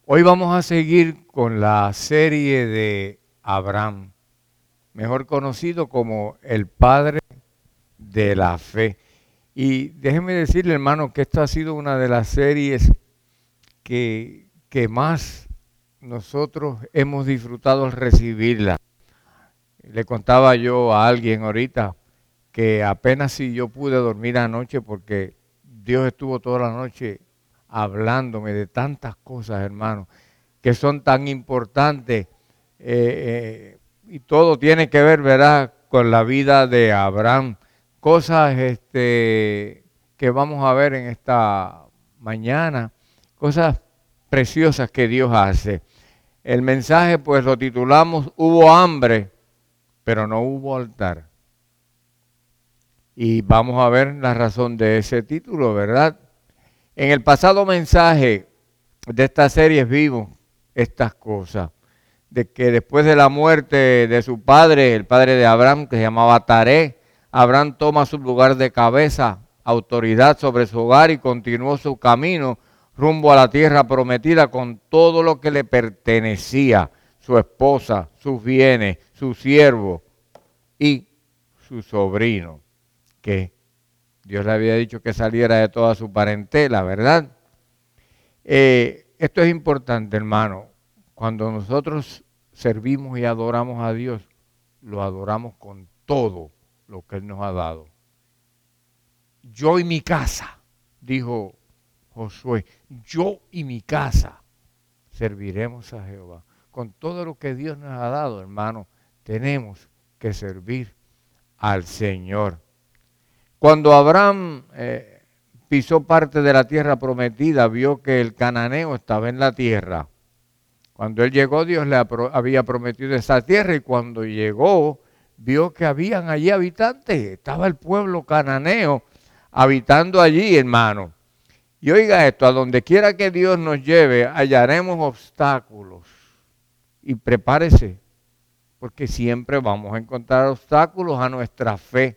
Hoy vamos a seguir con la serie de Abraham, mejor conocido como el padre de la fe. Y déjeme decirle, hermano, que esta ha sido una de las series que más nosotros hemos disfrutado al recibirla. Le contaba yo a alguien ahorita que apenas si yo pude dormir anoche porque Dios estuvo toda la noche hablándome de tantas cosas, hermano, que son tan importantes y todo tiene que ver, ¿verdad?, con la vida de Abraham. Cosas que vamos a ver en esta mañana, cosas preciosas que Dios hace. El mensaje pues lo titulamos Hubo hambre, pero no hubo altar. Y vamos a ver la razón de ese título, ¿verdad? En el pasado mensaje de esta serie vimos estas cosas, de que después de la muerte de su padre, el padre de Abraham, que se llamaba Taré, Abraham toma su lugar de cabeza, autoridad sobre su hogar y continuó su camino rumbo a la tierra prometida con todo lo que le pertenecía, su esposa, sus bienes, su siervo y su sobrino, que Dios le había dicho que saliera de toda su parentela, ¿verdad? Esto es importante, hermano. Cuando nosotros servimos y adoramos a Dios, lo adoramos con todo lo que Él nos ha dado. Yo y mi casa, dijo Josué, yo y mi casa serviremos a Jehová. Con todo lo que Dios nos ha dado, hermano, tenemos que servir al Señor. Cuando Abraham pisó parte de la tierra prometida, vio que el cananeo estaba en la tierra. Cuando él llegó, Dios le había prometido esa tierra y cuando llegó, vio que habían allí habitantes. Estaba el pueblo cananeo habitando allí, hermano. Y oiga esto, a donde quiera que Dios nos lleve, hallaremos obstáculos. Y prepárese, porque siempre vamos a encontrar obstáculos a nuestra fe.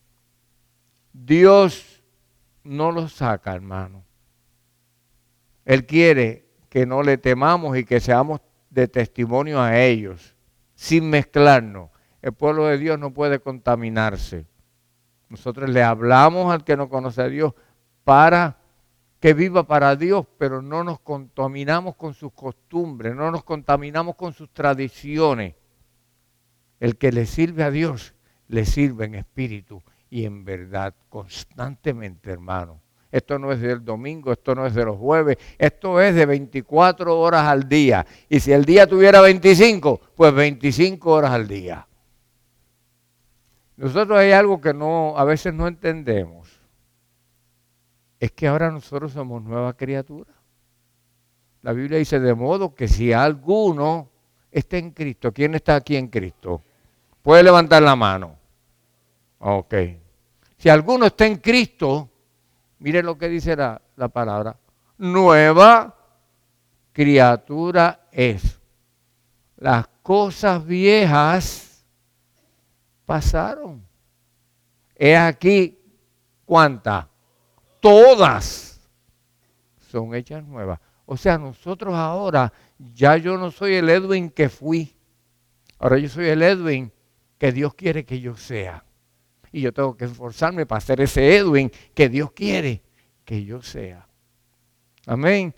Dios no los saca, hermano. Él quiere que no le temamos y que seamos de testimonio a ellos, sin mezclarnos. El pueblo de Dios no puede contaminarse. Nosotros le hablamos al que no conoce a Dios para que viva para Dios, pero no nos contaminamos con sus costumbres, no nos contaminamos con sus tradiciones. El que le sirve a Dios, le sirve en espíritu y en verdad, constantemente, hermano. Esto no es del domingo, esto no es de los jueves, esto es de 24 horas al día. Y si el día tuviera 25, pues 25 horas al día. Nosotros hay algo que a veces no entendemos. Es que ahora nosotros somos nueva criatura. La Biblia dice de modo que si alguno está en Cristo, ¿quién está aquí en Cristo? Puede levantar la mano. Ok. Si alguno está en Cristo, mire lo que dice la palabra. Nueva criatura es. Las cosas viejas pasaron. He aquí, ¿cuántas? Todas son hechas nuevas. O sea, nosotros ahora, ya yo no soy el Edwin que fui. Ahora yo soy el Edwin que Dios quiere que yo sea. Y yo tengo que esforzarme para ser ese Edwin que Dios quiere que yo sea. Amén.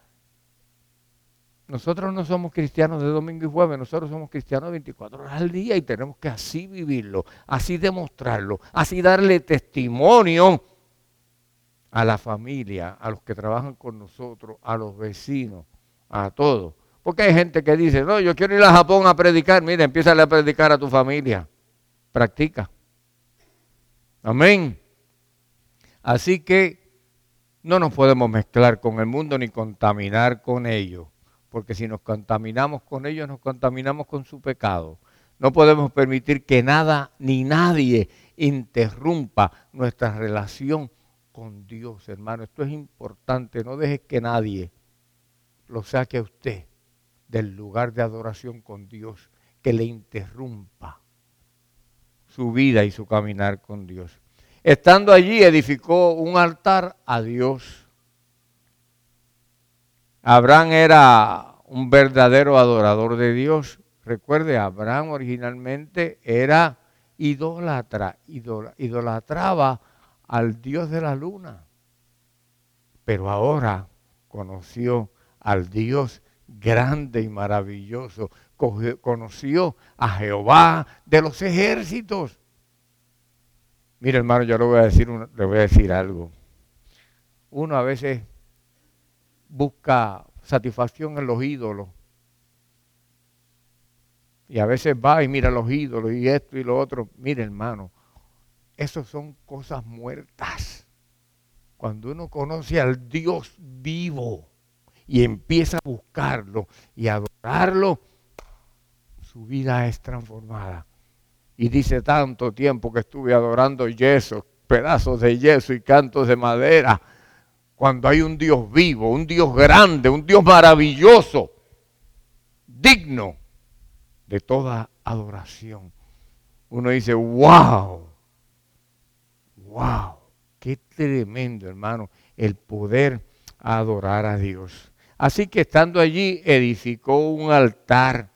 Nosotros no somos cristianos de domingo y jueves, nosotros somos cristianos 24 horas al día y tenemos que así vivirlo, así demostrarlo, así darle testimonio a la familia, a los que trabajan con nosotros, a los vecinos, a todos. Porque hay gente que dice, no, yo quiero ir a Japón a predicar. Mira, empieza a predicar a tu familia. Practica. Amén. Así que no nos podemos mezclar con el mundo ni contaminar con ellos. Porque si nos contaminamos con ellos, nos contaminamos con su pecado. No podemos permitir que nada ni nadie interrumpa nuestra relación con Dios, hermano. Esto es importante. No dejes que nadie lo saque a usted del lugar de adoración con Dios, que le interrumpa su vida y su caminar con Dios. Estando allí, edificó un altar a Dios. Abraham era un verdadero adorador de Dios. Recuerde, Abraham originalmente era idólatra, idolatraba al Dios de la luna. Pero ahora conoció al Dios grande y maravilloso. Conoció a Jehová de los ejércitos. Mire, hermano, yo le voy a decir algo. Uno a veces busca satisfacción en los ídolos. Y a veces va y mira los ídolos y esto y lo otro. Mire, hermano, eso son cosas muertas. Cuando uno conoce al Dios vivo y empieza a buscarlo y a adorarlo, su vida es transformada. Y dice, tanto tiempo que estuve adorando yeso, pedazos de yeso y cantos de madera, cuando hay un Dios vivo, un Dios grande, un Dios maravilloso, digno de toda adoración. Uno dice, wow, qué tremendo, hermano, el poder adorar a Dios. Así que estando allí, edificó un altar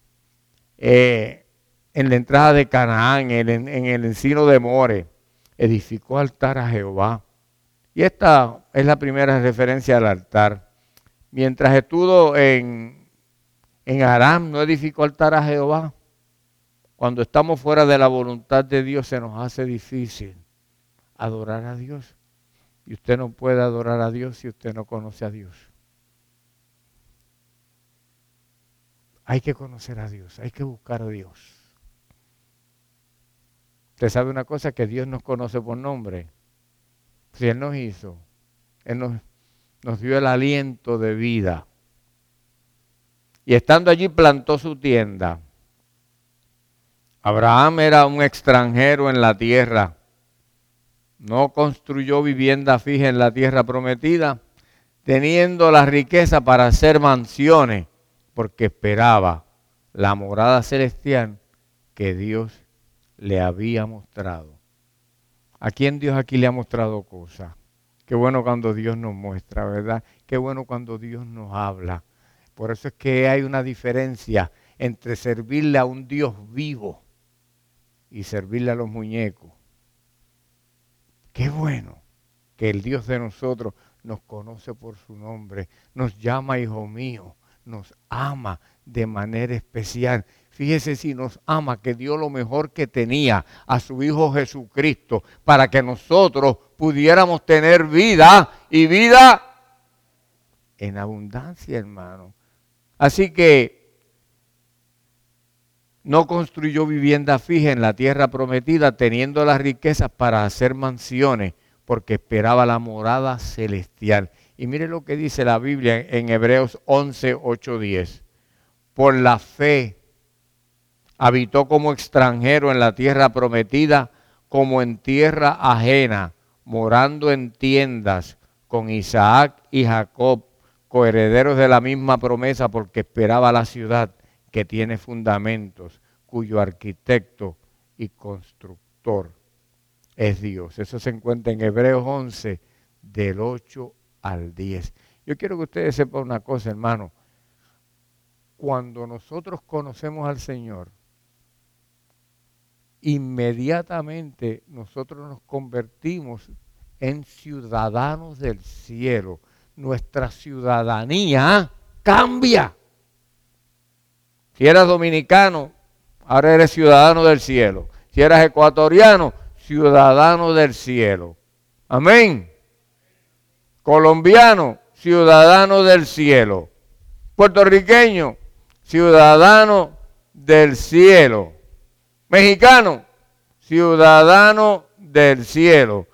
en la entrada de Canaán, en el encino de More. Edificó altar a Jehová. Y esta es la primera referencia al altar. Mientras estuvo en Aram, no edificó altar a Jehová. Cuando estamos fuera de la voluntad de Dios, se nos hace difícil adorar a Dios. Y usted no puede adorar a Dios si usted no conoce a Dios. Hay que conocer a Dios, hay que buscar a Dios. Usted sabe una cosa, que Dios nos conoce por nombre. Si Él nos hizo, Él nos dio el aliento de vida. Y estando allí plantó su tienda. Abraham era un extranjero en la tierra. No construyó vivienda fija en la tierra prometida, teniendo la riqueza para hacer mansiones, porque esperaba la morada celestial que Dios le había mostrado. ¿A quién Dios aquí le ha mostrado cosas? Qué bueno cuando Dios nos muestra, ¿verdad? Qué bueno cuando Dios nos habla. Por eso es que hay una diferencia entre servirle a un Dios vivo y servirle a los muñecos. Qué bueno que el Dios de nosotros nos conoce por su nombre, nos llama hijo mío, nos ama de manera especial. Fíjese si nos ama, que dio lo mejor que tenía a su Hijo Jesucristo para que nosotros pudiéramos tener vida y vida en abundancia, hermano. Así que no construyó vivienda fija en la tierra prometida, teniendo las riquezas para hacer mansiones, porque esperaba la morada celestial. Y mire lo que dice la Biblia en Hebreos 11, 8, 10. Por la fe habitó como extranjero en la tierra prometida, como en tierra ajena, morando en tiendas con Isaac y Jacob, coherederos de la misma promesa, porque esperaba la ciudad que tiene fundamentos, cuyo arquitecto y constructor es Dios. Eso se encuentra en Hebreos 11, del 8 al 10. Yo quiero que ustedes sepan una cosa, hermano. Cuando nosotros conocemos al Señor, inmediatamente nosotros nos convertimos en ciudadanos del cielo. Nuestra ciudadanía cambia. Si eras dominicano, ahora eres ciudadano del cielo. Si eras ecuatoriano, ciudadano del cielo. Amén. Colombiano, ciudadano del cielo. Puertorriqueño, ciudadano del cielo. Mexicano, ciudadano del cielo.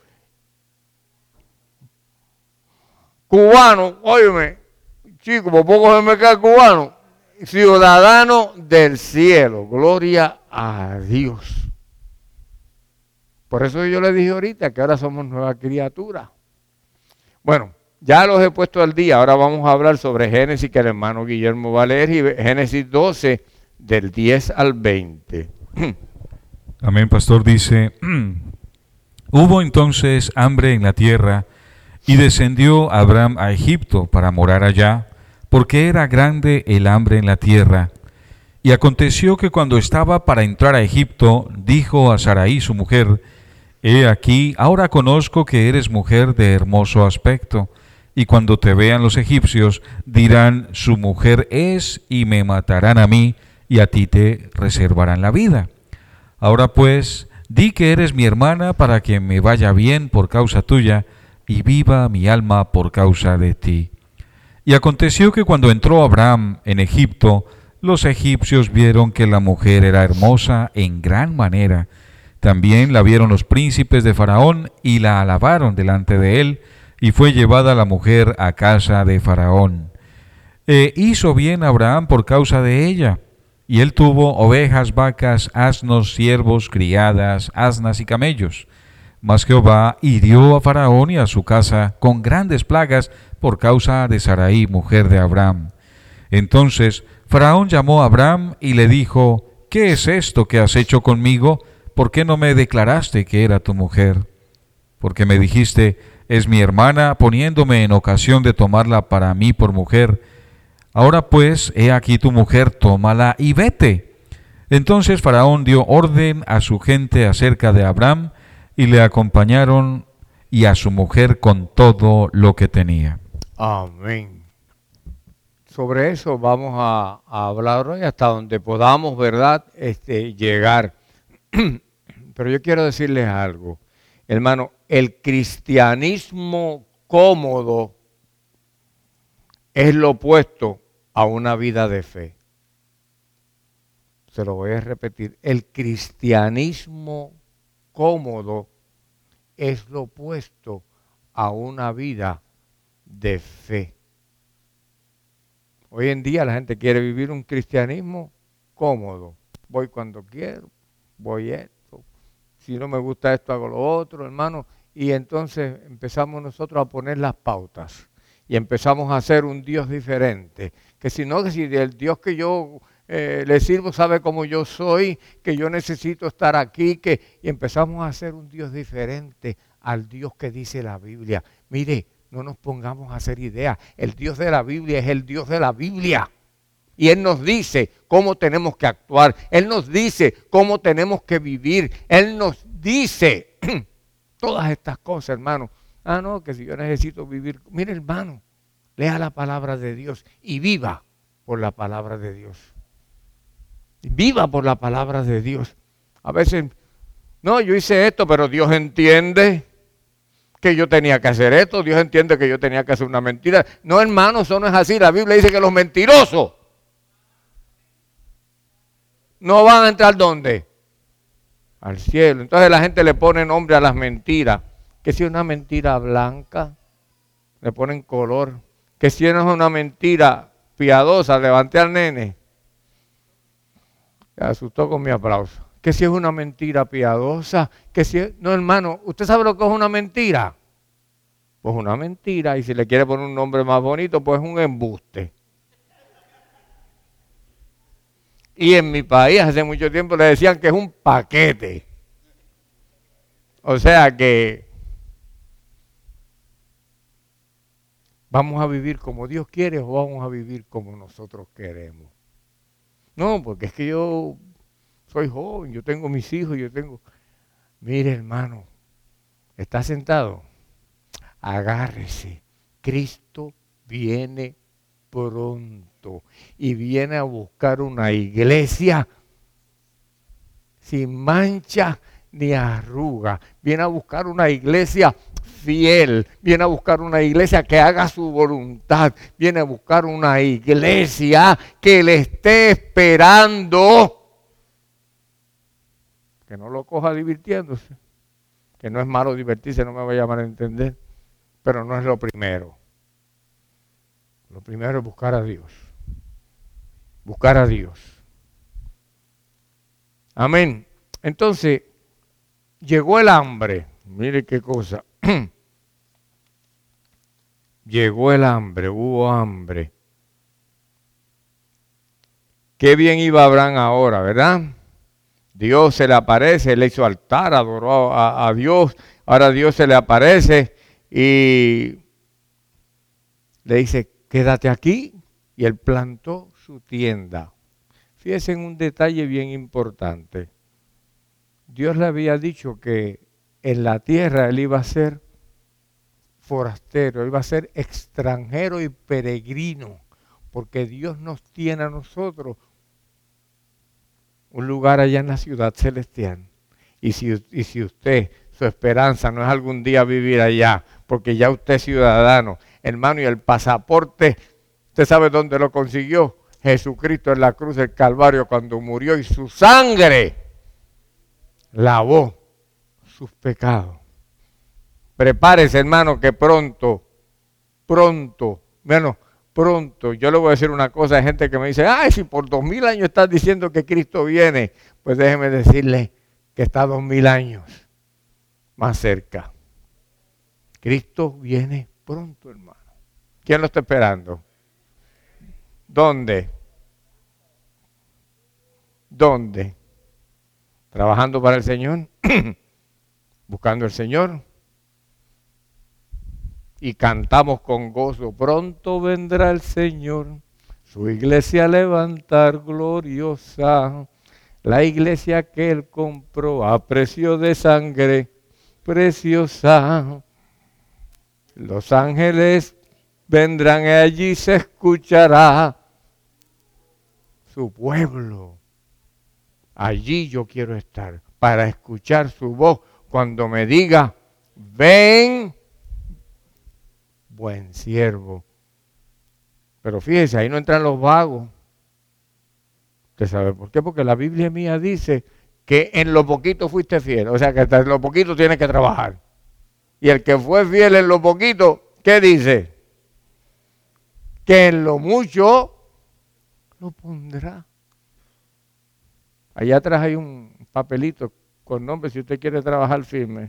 Cubano, óyeme, chico, por poco se me cae cubano. Ciudadano del cielo. Gloria a Dios. Por eso yo le dije ahorita que ahora somos nueva criatura. Bueno, ya los he puesto al día. Ahora vamos a hablar sobre Génesis, que el hermano Guillermo va a leer, y Génesis 12, del 10 al 20. Amén, pastor. Dice, hubo entonces hambre en la tierra, y descendió Abraham a Egipto para morar allá, porque era grande el hambre en la tierra. Y aconteció que cuando estaba para entrar a Egipto, dijo a Sarai su mujer: He aquí, ahora conozco que eres mujer de hermoso aspecto, y cuando te vean los egipcios, dirán: su mujer es, y me matarán a mí, y a ti te reservarán la vida. Ahora pues, di que eres mi hermana, para que me vaya bien por causa tuya, y viva mi alma por causa de ti. Y aconteció que cuando entró Abraham en Egipto, los egipcios vieron que la mujer era hermosa en gran manera. También la vieron los príncipes de Faraón y la alabaron delante de él, y fue llevada la mujer a casa de Faraón. Hizo bien Abraham por causa de ella, y él tuvo ovejas, vacas, asnos, siervos, criadas, asnas y camellos. Mas Jehová hirió a Faraón y a su casa con grandes plagas por causa de Sarai, mujer de Abraham. Entonces Faraón llamó a Abraham y le dijo: ¿Qué es esto que has hecho conmigo? ¿Por qué no me declaraste que era tu mujer? Porque me dijiste: es mi hermana, poniéndome en ocasión de tomarla para mí por mujer. Ahora pues, he aquí tu mujer, tómala y vete. Entonces Faraón dio orden a su gente acerca de Abraham, y le acompañaron, y a su mujer con todo lo que tenía. Amén. Sobre eso vamos a hablar hoy hasta donde podamos, ¿verdad? Llegar. Pero yo quiero decirles algo, hermano, el cristianismo cómodo es lo opuesto a una vida de fe. Se lo voy a repetir, el cristianismo cómodo es lo opuesto a una vida de fe. Hoy en día la gente quiere vivir un cristianismo cómodo. Voy cuando quiero, voy esto. Si no me gusta esto, hago lo otro, hermano. Y entonces empezamos nosotros a poner las pautas. Y empezamos a hacer un Dios diferente. Que si el Dios que yo le sirvo sabe cómo yo soy, que yo necesito estar aquí, y empezamos a hacer un Dios diferente al Dios que dice la Biblia. Mire, no nos pongamos a hacer ideas. El Dios de la Biblia es el Dios de la Biblia. Y Él nos dice cómo tenemos que actuar. Él nos dice cómo tenemos que vivir. Él nos dice todas estas cosas, hermano. No, que si yo necesito vivir. Mire, hermano, lea la palabra de Dios y viva por la palabra de Dios. Viva por la palabra de Dios. A veces, no, yo hice esto, pero Dios entiende que yo tenía que hacer esto, Dios entiende que yo tenía que hacer una mentira. No, hermano, eso no es así. La Biblia dice que los mentirosos no van a entrar ¿dónde? Al cielo. Entonces la gente le pone nombre a las mentiras. Que si es una mentira blanca, le ponen color. Que si no es una mentira piadosa, levanté al nene. Se asustó con mi aplauso. Que si es una mentira piadosa, que si es... No, hermano, ¿usted sabe lo que es una mentira? Pues una mentira, y si le quiere poner un nombre más bonito, pues un embuste. Y en mi país hace mucho tiempo le decían que es un paquete. O sea que ¿vamos a vivir como Dios quiere o vamos a vivir como nosotros queremos? No, porque es que yo soy joven, yo tengo mis hijos, Mire, hermano, ¿está sentado? Agárrese. Cristo viene pronto y viene a buscar una iglesia sin mancha ni arruga. Viene a buscar una iglesia fiel. Viene a buscar una iglesia que haga su voluntad. Viene a buscar una iglesia que le esté esperando. Que no lo coja divirtiéndose. Que no es malo divertirse, no me vaya a malentender. Pero no es lo primero. Lo primero es buscar a Dios. Buscar a Dios. Amén. Entonces, llegó el hambre. Mire qué cosa. Llegó el hambre, hubo hambre. Qué bien iba Abraham ahora, ¿verdad? Dios se le aparece, le hizo altar, adoró a Dios. Ahora Dios se le aparece y le dice, quédate aquí, y él plantó su tienda. Fíjense en un detalle bien importante. Dios le había dicho que en la tierra él iba a ser forastero, iba a ser extranjero y peregrino, porque Dios nos tiene a nosotros un lugar allá en la ciudad celestial. Y si usted, su esperanza no es algún día vivir allá, porque ya usted es ciudadano, hermano, y el pasaporte, ¿usted sabe dónde lo consiguió? Jesucristo en la cruz del Calvario cuando murió y su sangre lavó sus pecados. Prepárese, hermano, que pronto, yo le voy a decir una cosa, hay gente que me dice, ay, si por 2000 años estás diciendo que Cristo viene, pues déjeme decirle que está 2000 años más cerca. Cristo viene pronto, hermano. ¿Quién lo está esperando? ¿Dónde? ¿Trabajando para el Señor? ¿Buscando al Señor? Y cantamos con gozo, pronto vendrá el Señor, su iglesia a levantar gloriosa, la iglesia que Él compró a precio de sangre preciosa. Los ángeles vendrán y allí se escuchará su pueblo. Allí yo quiero estar para escuchar su voz cuando me diga, ven, buen siervo. Pero fíjese, ahí no entran los vagos. ¿Usted sabe por qué? Porque la Biblia mía dice que en lo poquito fuiste fiel. O sea que hasta en lo poquito tienes que trabajar. Y el que fue fiel en lo poquito, ¿qué dice? Que en lo mucho lo pondrá. Allá atrás hay un papelito con nombre si usted quiere trabajar firme.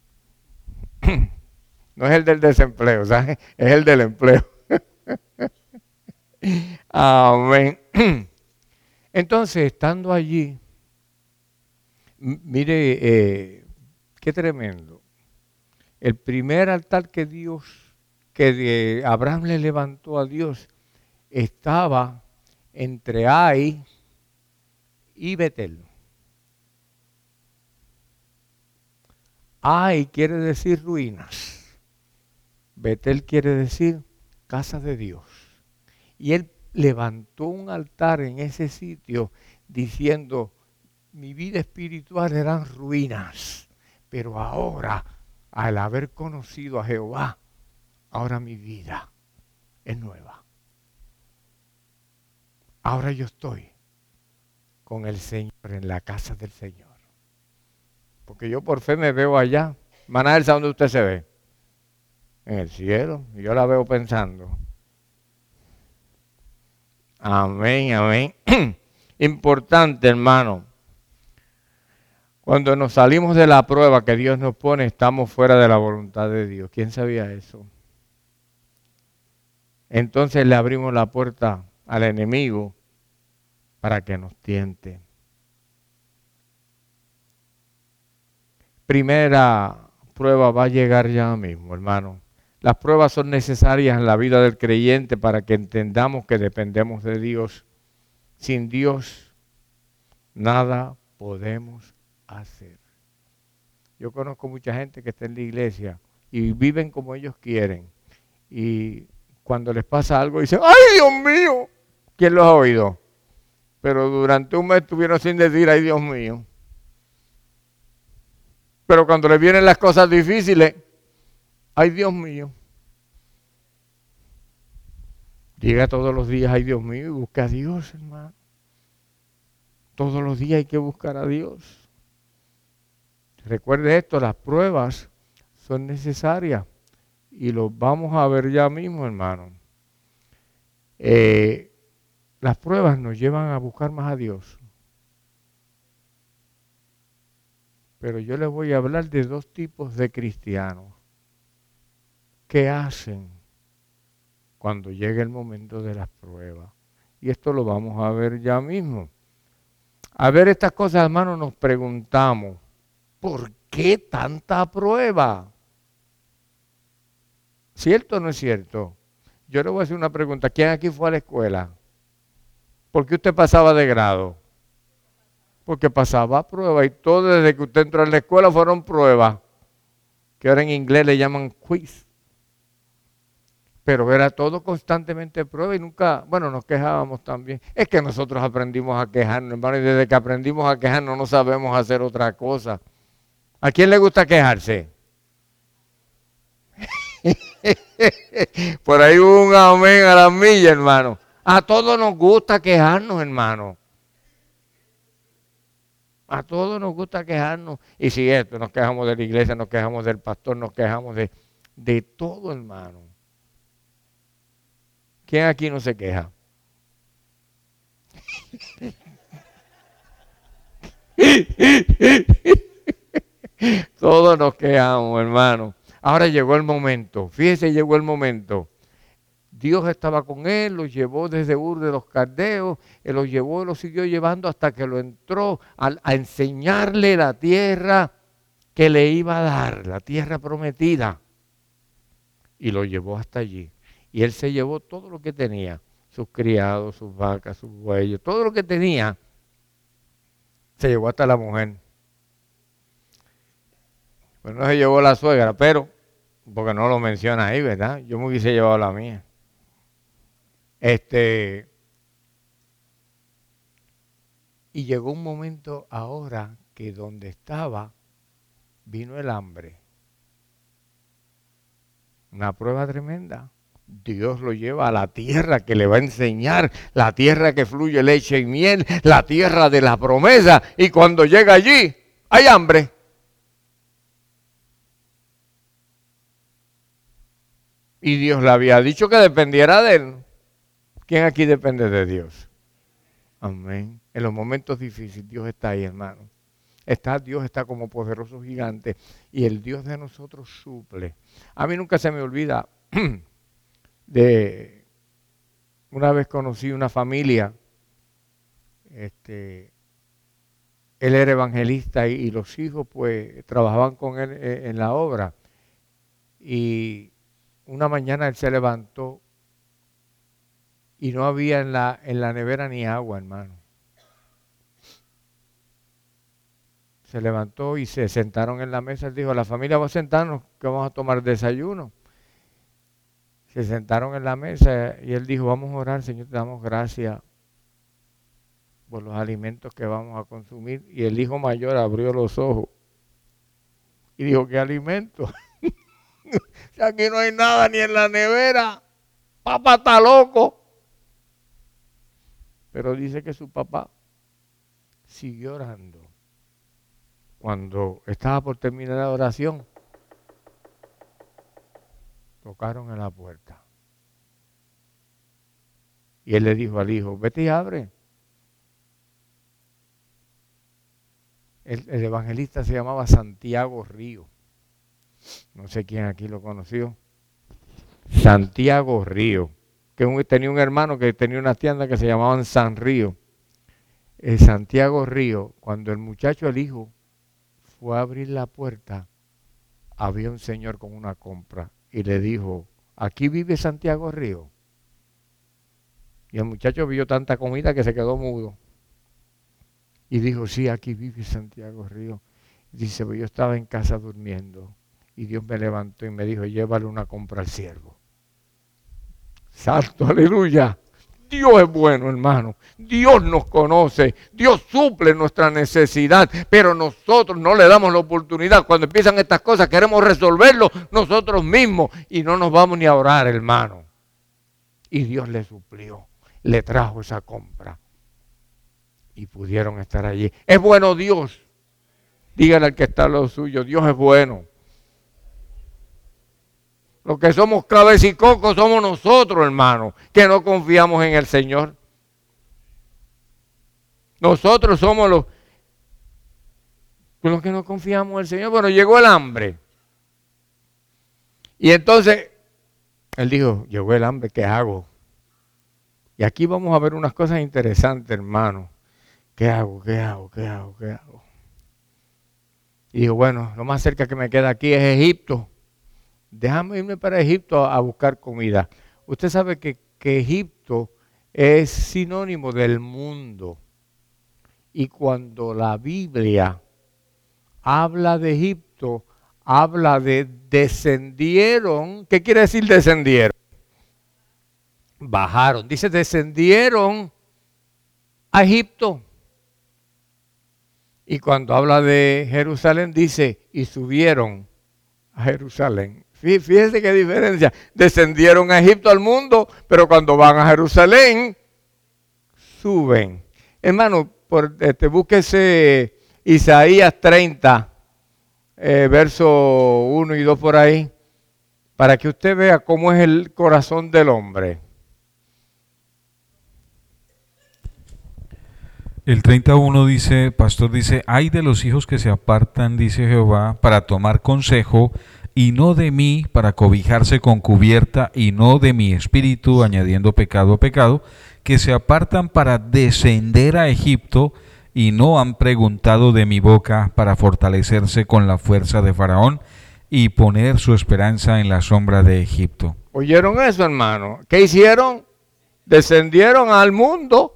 No es el del desempleo, ¿sabes? Es el del empleo. Amén. Entonces, estando allí, mire, qué tremendo. El primer altar que Abraham le levantó a Dios, estaba entre Ai y Betel. Ai quiere decir ruinas. Betel quiere decir casa de Dios. Y él levantó un altar en ese sitio diciendo, mi vida espiritual eran ruinas, pero ahora, al haber conocido a Jehová, ahora mi vida es nueva. Ahora yo estoy con el Señor en la casa del Señor. Porque yo por fe me veo allá. Maná, ¿sabe dónde usted se ve? En el cielo. Y yo la veo pensando. Amén, amén. Importante, hermano. Cuando nos salimos de la prueba que Dios nos pone, estamos fuera de la voluntad de Dios. ¿Quién sabía eso? Entonces le abrimos la puerta al enemigo para que nos tiente. Primera prueba va a llegar ya mismo, hermano. Las pruebas son necesarias en la vida del creyente para que entendamos que dependemos de Dios. Sin Dios, nada podemos hacer. Yo conozco mucha gente que está en la iglesia y viven como ellos quieren. Y cuando les pasa algo dicen, ¡ay, Dios mío! ¿Quién los ha oído? Pero durante un mes estuvieron sin decir, ¡ay, Dios mío! Pero cuando les vienen las cosas difíciles, ¡ay, Dios mío! Diga todos los días, ¡ay, Dios mío! Y busca a Dios, hermano. Todos los días hay que buscar a Dios. Recuerde esto, las pruebas son necesarias y los vamos a ver ya mismo, hermano. Las pruebas nos llevan a buscar más a Dios. Pero yo les voy a hablar de dos tipos de cristianos. ¿Qué hacen cuando llegue el momento de las pruebas? Y esto lo vamos a ver ya mismo. A ver estas cosas, hermano, nos preguntamos, ¿por qué tanta prueba? ¿Cierto o no es cierto? Yo le voy a hacer una pregunta. ¿Quién aquí fue a la escuela? ¿Por qué usted pasaba de grado? Porque pasaba prueba y todo desde que usted entró a la escuela fueron pruebas, que ahora en inglés le llaman quiz. Pero era todo constantemente prueba y nunca, bueno, nos quejábamos también. Es que nosotros aprendimos a quejarnos, hermano, y desde que aprendimos a quejarnos no sabemos hacer otra cosa. ¿A quién le gusta quejarse? Por ahí hubo un amén a la milla, hermano. A todos nos gusta quejarnos, hermano. A todos nos gusta quejarnos. Y si esto, nos quejamos de la iglesia, nos quejamos del pastor, nos quejamos de todo, hermano. ¿Quién aquí no se queja? Todos nos quejamos, hermano. Ahora llegó el momento. Fíjese, llegó el momento. Dios estaba con él, lo llevó desde Ur de los Caldeos, él lo llevó y lo siguió llevando hasta que lo entró a enseñarle la tierra que le iba a dar, la tierra prometida. Y lo llevó hasta allí. Y él se llevó todo lo que tenía, sus criados, sus vacas, sus bueyes, todo lo que tenía, se llevó hasta la mujer. Pues no se llevó la suegra, pero, porque no lo menciona ahí, ¿verdad? Yo me hubiese llevado la mía. Y llegó un momento ahora que donde estaba vino el hambre. Una prueba tremenda. Dios lo lleva a la tierra que le va a enseñar, la tierra que fluye leche y miel, la tierra de la promesa. Y cuando llega allí, hay hambre. Y Dios le había dicho que dependiera de él. ¿Quién aquí depende de Dios? Amén. En los momentos difíciles Dios está ahí, hermano. Dios está como poderoso gigante y el Dios de nosotros suple. A mí nunca se me olvida de una vez conocí una familia. Él era evangelista y los hijos pues trabajaban con él en la obra. Y una mañana él se levantó y no había en la nevera ni agua, hermano. Se levantó y se sentaron en la mesa. Él dijo, la familia va a sentarnos, que vamos a tomar desayuno. Se sentaron en la mesa y él dijo, vamos a orar, Señor, te damos gracias por los alimentos que vamos a consumir. Y el hijo mayor abrió los ojos y dijo, ¿qué alimento? Si aquí no hay nada ni en la nevera, papá está loco. Pero dice que su papá siguió orando. Cuando estaba por terminar la oración, tocaron en la puerta. Y él le dijo al hijo, vete y abre. El evangelista se llamaba Santiago Río. No sé quién aquí lo conoció. Santiago Río. Que tenía un hermano que tenía una tienda que se llamaban San Río. Santiago Río, cuando el muchacho, el hijo, fue a abrir la puerta, había un señor con una compra y le dijo, ¿aquí vive Santiago Río? Y el muchacho vio tanta comida que se quedó mudo. Y dijo, sí, aquí vive Santiago Río. Dice, pues yo estaba en casa durmiendo y Dios me levantó y me dijo, llévale una compra al siervo. Santo, aleluya. Dios es bueno, hermano. Dios nos conoce. Dios suple nuestra necesidad. Pero nosotros no le damos la oportunidad. Cuando empiezan estas cosas queremos resolverlo nosotros mismos. Y no nos vamos ni a orar, hermano. Y Dios le suplió. Le trajo esa compra. Y pudieron estar allí. Es bueno Dios. Dígale al que está a lo suyo. Dios es bueno. Los que somos cabeza y coco somos nosotros, hermano, que no confiamos en el Señor. Nosotros somos los que no confiamos en el Señor. Bueno, llegó el hambre. Y entonces, él dijo, llegó el hambre, ¿qué hago? Y aquí vamos a ver unas cosas interesantes, hermano. ¿Qué hago? ¿Qué hago? ¿Qué hago? ¿Qué hago? Y dijo, bueno, lo más cerca que me queda aquí es Egipto. Déjame irme para Egipto a buscar comida. Usted sabe que Egipto es sinónimo del mundo. Y cuando la Biblia habla de Egipto, habla de descendieron. ¿Qué quiere decir descendieron? Bajaron. Dice descendieron a Egipto. Y cuando habla de Jerusalén, dice y subieron a Jerusalén. Fíjese qué diferencia. Descendieron a Egipto al mundo, pero cuando van a Jerusalén, suben. Hermano, búsquese Isaías 30, verso 1 y 2 por ahí, para que usted vea cómo es el corazón del hombre. El 31 dice, pastor dice, ay de los hijos que se apartan, dice Jehová, para tomar consejo, y no de mí, para cobijarse con cubierta, y no de mi espíritu, añadiendo pecado a pecado, que se apartan para descender a Egipto, y no han preguntado de mi boca, para fortalecerse con la fuerza de Faraón, y poner su esperanza en la sombra de Egipto. ¿Oyeron eso, hermano? ¿Qué hicieron? Descendieron al mundo.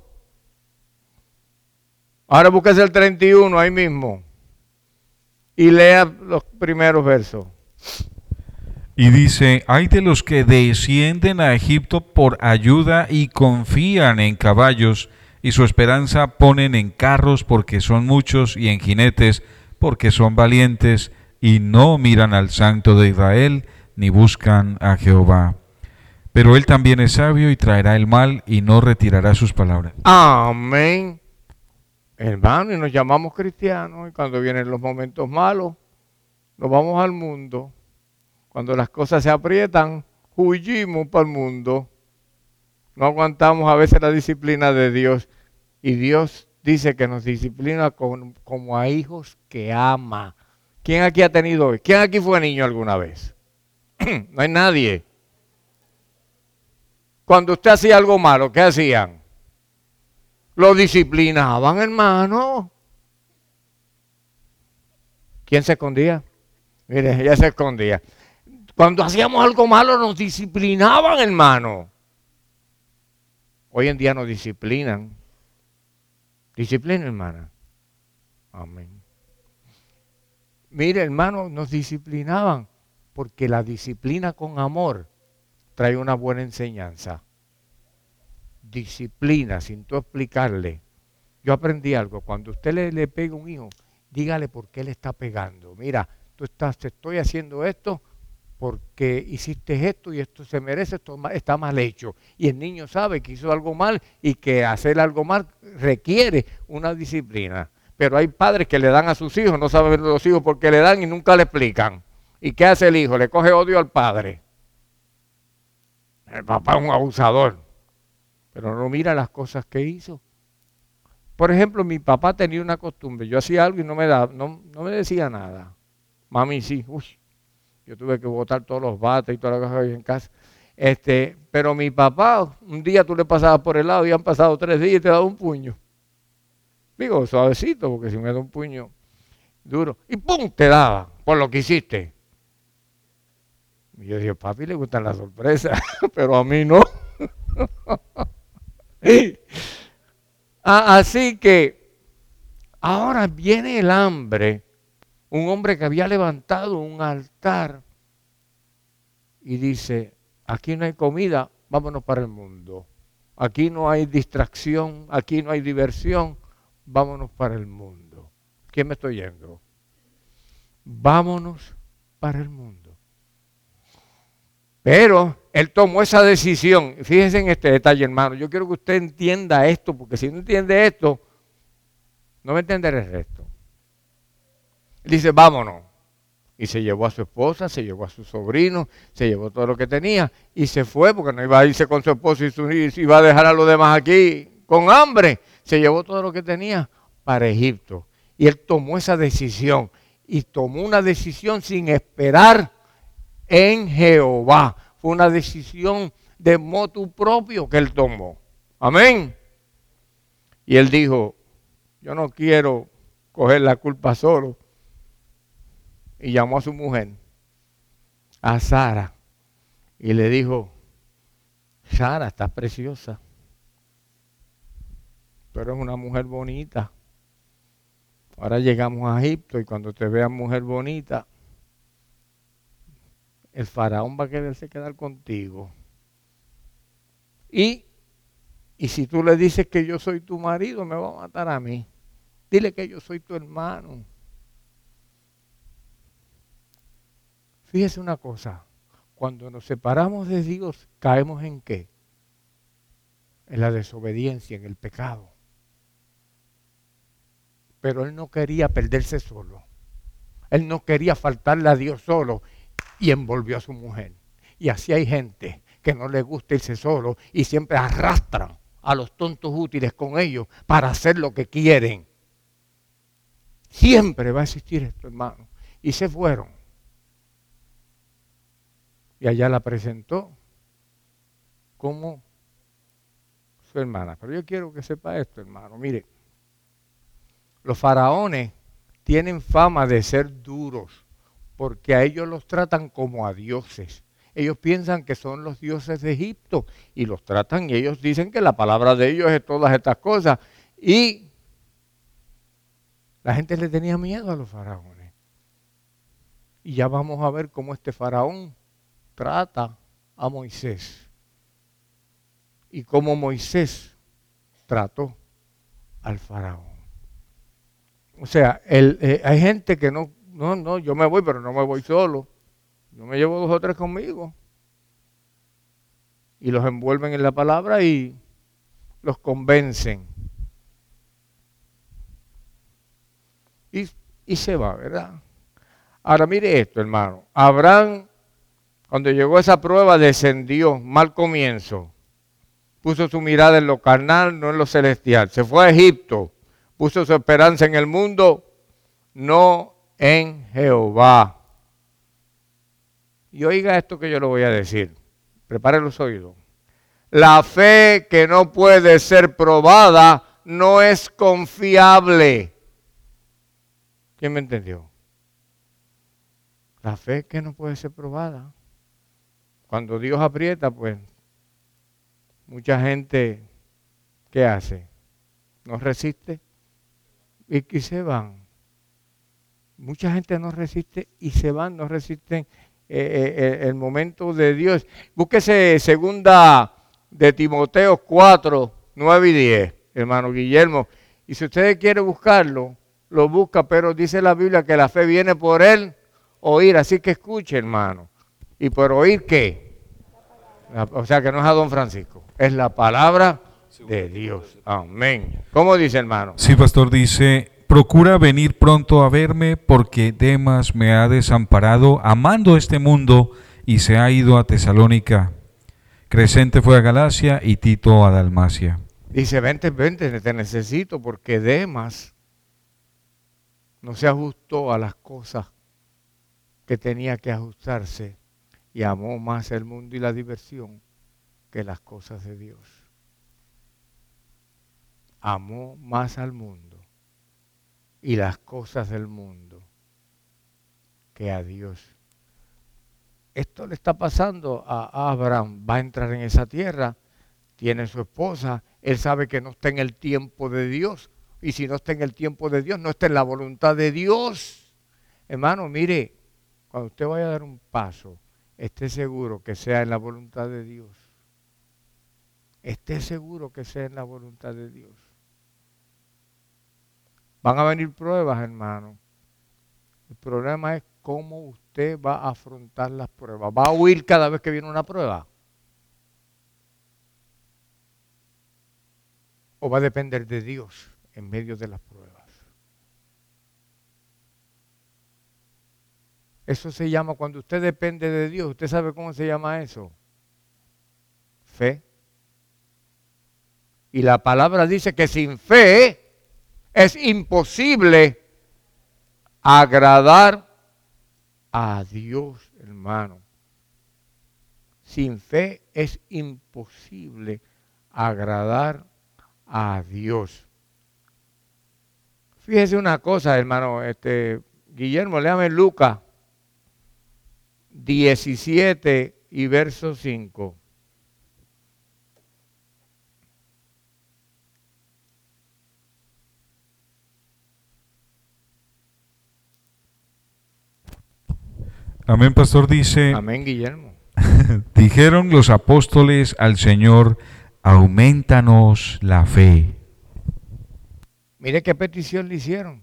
Ahora búsquese el 31 ahí mismo y lea los primeros versos. Y dice, hay de los que descienden a Egipto por ayuda y confían en caballos, y su esperanza ponen en carros porque son muchos, y en jinetes porque son valientes, y no miran al Santo de Israel, ni buscan a Jehová. Pero él también es sabio y traerá el mal, y no retirará sus palabras. Amén. Hermano, y nos llamamos cristianos, y cuando vienen los momentos malos, nos vamos al mundo. Cuando las cosas se aprietan, huyimos para el mundo. No aguantamos a veces la disciplina de Dios. Y Dios dice que nos disciplina como a hijos que ama. ¿Quién aquí ha tenido hoy? ¿Quién aquí fue niño alguna vez? No hay nadie. Cuando usted hacía algo malo, ¿qué hacían? Lo disciplinaban, hermano. ¿Quién se escondía? Mire, ella se escondía. Cuando hacíamos algo malo nos disciplinaban, hermano. Hoy en día nos disciplinan. Disciplina, hermana. Amén. Mire, hermano, nos disciplinaban porque la disciplina con amor trae una buena enseñanza. Disciplina, sin tú explicarle. Yo aprendí algo. Cuando usted le pega a un hijo, dígale por qué le está pegando. Mira, te estoy haciendo esto porque hiciste esto y esto se merece, esto está mal hecho. Y el niño sabe que hizo algo mal y que hacer algo mal requiere una disciplina. Pero hay padres que le dan a sus hijos, no saben los hijos por qué le dan y nunca le explican. ¿Y qué hace el hijo? Le coge odio al padre. El papá es un abusador, pero no mira las cosas que hizo. Por ejemplo, mi papá tenía una costumbre. Yo hacía algo y no me decía nada. Mami sí, yo tuve que botar todos los bates y todas las cosas que había en casa. Pero mi papá, un día tú le pasabas por el lado y han pasado 3 días y te daba un puño. Digo, suavecito, porque si me da un puño duro. Y ¡pum! Te daba por lo que hiciste. Y yo dije, papi le gustan las sorpresas, pero a mí no. Así que ahora viene el hambre. Un hombre que había levantado un altar y dice, aquí no hay comida, vámonos para el mundo. Aquí no hay distracción, aquí no hay diversión, vámonos para el mundo. ¿Quién me estoy yendo? Vámonos para el mundo. Pero él tomó esa decisión. Fíjense en este detalle, hermano. Yo quiero que usted entienda esto, porque si no entiende esto, no va a entender el resto. Él dice, vámonos. Y se llevó a su esposa, se llevó a su sobrino, se llevó todo lo que tenía y se fue, porque no iba a irse con su esposo y iba a dejar a los demás aquí con hambre. Se llevó todo lo que tenía para Egipto. Y él tomó esa decisión. Y tomó una decisión sin esperar en Jehová. Fue una decisión de motu propio que él tomó. Amén. Y él dijo, yo no quiero coger la culpa solo. Y llamó a su mujer, a Sara, y le dijo, Sara, estás preciosa. Tú eres una mujer bonita. Ahora llegamos a Egipto y cuando te vean mujer bonita, el faraón va a quererse quedar contigo. Y si tú le dices que yo soy tu marido, me va a matar a mí. Dile que yo soy tu hermano. Fíjese una cosa, cuando nos separamos de Dios, ¿caemos en qué? En la desobediencia, en el pecado. Pero él no quería perderse solo. Él no quería faltarle a Dios solo y envolvió a su mujer. Y así hay gente que no le gusta irse solo y siempre arrastran a los tontos útiles con ellos para hacer lo que quieren. Siempre va a existir esto, hermano. Y se fueron. Y allá la presentó como su hermana. Pero yo quiero que sepa esto, hermano. Mire, los faraones tienen fama de ser duros porque a ellos los tratan como a dioses. Ellos piensan que son los dioses de Egipto y los tratan y ellos dicen que la palabra de ellos es todas estas cosas. Y la gente le tenía miedo a los faraones. Y ya vamos a ver cómo este faraón trata a Moisés y cómo Moisés trató al faraón. O sea, hay gente que no, yo me voy, pero no me voy solo. Yo me llevo 2 o 3 conmigo. Y los envuelven en la palabra y los convencen. Y se va, ¿verdad? Ahora mire esto, hermano. Abraham, cuando llegó a esa prueba, descendió, mal comienzo. Puso su mirada en lo carnal, no en lo celestial. Se fue a Egipto. Puso su esperanza en el mundo, no en Jehová. Y oiga esto que yo le voy a decir. Prepare los oídos. La fe que no puede ser probada no es confiable. ¿Quién me entendió? La fe que no puede ser probada. Cuando Dios aprieta, pues, mucha gente, ¿qué hace? No resiste y se van. Mucha gente no resiste y se van, no resisten el momento de Dios. Búsquese 2 de Timoteo 4, 9 y 10, hermano Guillermo. Y si usted quiere buscarlo, lo busca, pero dice la Biblia que la fe viene por el oír. Así que escuche, hermano. ¿Y por oír qué? O sea que no es a don Francisco, es la palabra de Dios. Amén. ¿Cómo dice, hermano? Sí, pastor, dice: procura venir pronto a verme, porque Demas me ha desamparado amando este mundo y se ha ido a Tesalónica. Crescente fue a Galacia y Tito a Dalmacia. Dice: vente, te necesito, porque Demas no se ajustó a las cosas que tenía que ajustarse y amó más el mundo y la diversión que las cosas de Dios. Amó más al mundo y las cosas del mundo que a Dios. Esto le está pasando a Abraham. Va a entrar en esa tierra, tiene su esposa, él sabe que no está en el tiempo de Dios, y si no está en el tiempo de Dios, no está en la voluntad de Dios. Hermano, mire, cuando usted vaya a dar un paso, esté seguro que sea en la voluntad de Dios. Esté seguro que sea en la voluntad de Dios. Van a venir pruebas, hermano. El problema es cómo usted va a afrontar las pruebas. ¿Va a huir cada vez que viene una prueba? ¿O va a depender de Dios en medio de las pruebas? Eso se llama, cuando usted depende de Dios, ¿usted sabe cómo se llama eso? Fe. Y la palabra dice que sin fe es imposible agradar a Dios, hermano. Sin fe es imposible agradar a Dios. Fíjese una cosa, hermano, Guillermo, léame Lucas 17 y verso 5. Amén, pastor, dice, Amén, Guillermo. dijeron los apóstoles al Señor, aumentanos la fe. Mire qué petición le hicieron.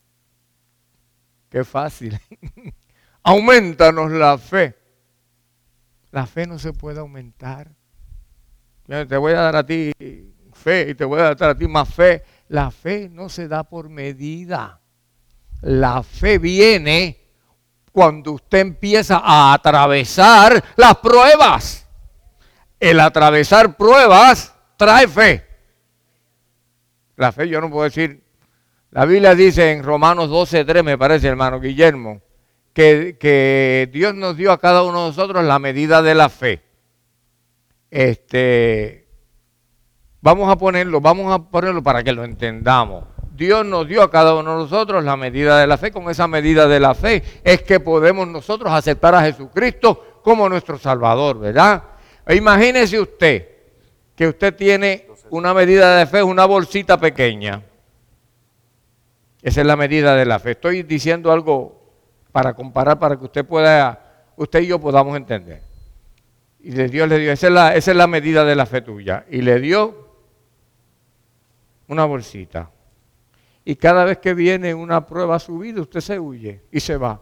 Qué fácil. Aumentanos la fe. La fe no se puede aumentar. Yo te voy a dar a ti fe y te voy a dar a ti más fe. La fe no se da por medida. La fe viene cuando usted empieza a atravesar las pruebas. El atravesar pruebas trae fe. La fe, yo no puedo decir, la Biblia dice en Romanos 12:3, me parece, hermano Guillermo, que Dios nos dio a cada uno de nosotros la medida de la fe. Vamos a ponerlo para que lo entendamos. Dios nos dio a cada uno de nosotros la medida de la fe. Con esa medida de la fe es que podemos nosotros aceptar a Jesucristo como nuestro Salvador, ¿verdad? Imagínese usted que usted tiene una medida de fe, una bolsita pequeña. Esa es la medida de la fe. Estoy diciendo algo para comparar, para que usted y yo podamos entender. Y Dios le dio, esa es la medida de la fe tuya. Y le dio una bolsita. Y cada vez que viene una prueba a su vida, usted se huye y se va.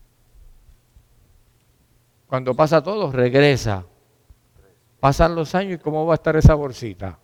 Cuando pasa todo, regresa. Pasan los años y ¿cómo va a estar esa bolsita?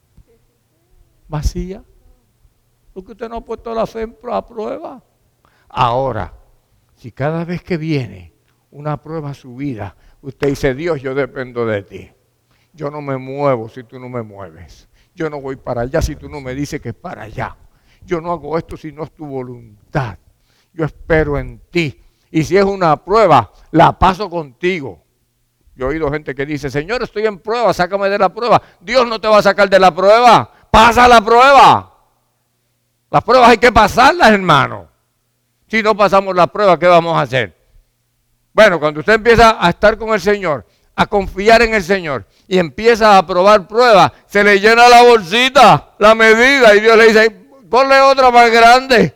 Vacía. Porque usted no ha puesto la fe a prueba. Ahora, si cada vez que viene una prueba a su vida, usted dice, Dios, yo dependo de ti. Yo no me muevo si tú no me mueves. Yo no voy para allá si tú no me dices que es para allá. Yo no hago esto si no es tu voluntad. Yo espero en ti. Y si es una prueba, la paso contigo. Yo he oído gente que dice, Señor, estoy en prueba, sácame de la prueba. Dios no te va a sacar de la prueba. Pasa la prueba. Las pruebas hay que pasarlas, hermano. Si no pasamos las pruebas, ¿qué vamos a hacer? Bueno, cuando usted empieza a estar con el Señor, a confiar en el Señor y empieza a probar pruebas, se le llena la bolsita, la medida, y Dios le dice, ponle otra más grande.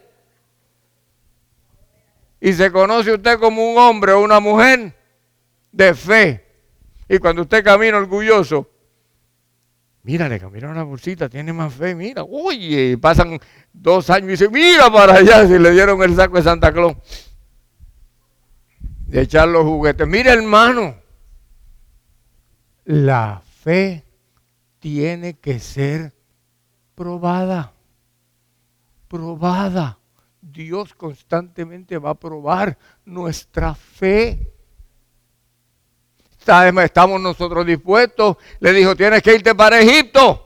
Y se conoce usted como un hombre o una mujer de fe. Y cuando usted camina orgulloso, mira, le cambiaron la bolsita, tiene más fe, mira, oye, pasan 2 años y dice, mira para allá, si le dieron el saco de Santa Claus. De echar los juguetes. Mira, hermano, la fe tiene que ser probada. Probada. Dios constantemente va a probar nuestra fe. ¿Estamos nosotros dispuestos? Le dijo, tienes que irte para Egipto.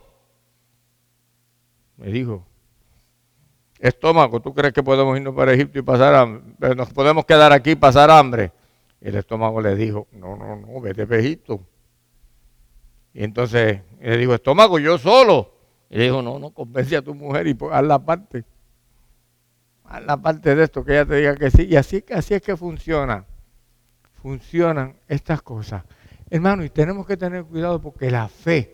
Me dijo, estómago, ¿tú crees que podemos irnos para Egipto y pasar hambre? ¿Nos podemos quedar aquí y pasar hambre? El estómago le dijo, no, vete para Egipto. Y entonces le dijo, estómago, yo solo. Y le dijo, no, convence a tu mujer y haz la parte. Haz la parte de esto, que ella te diga que sí. Y así es que funciona. Funcionan estas cosas. Hermano, y tenemos que tener cuidado porque la fe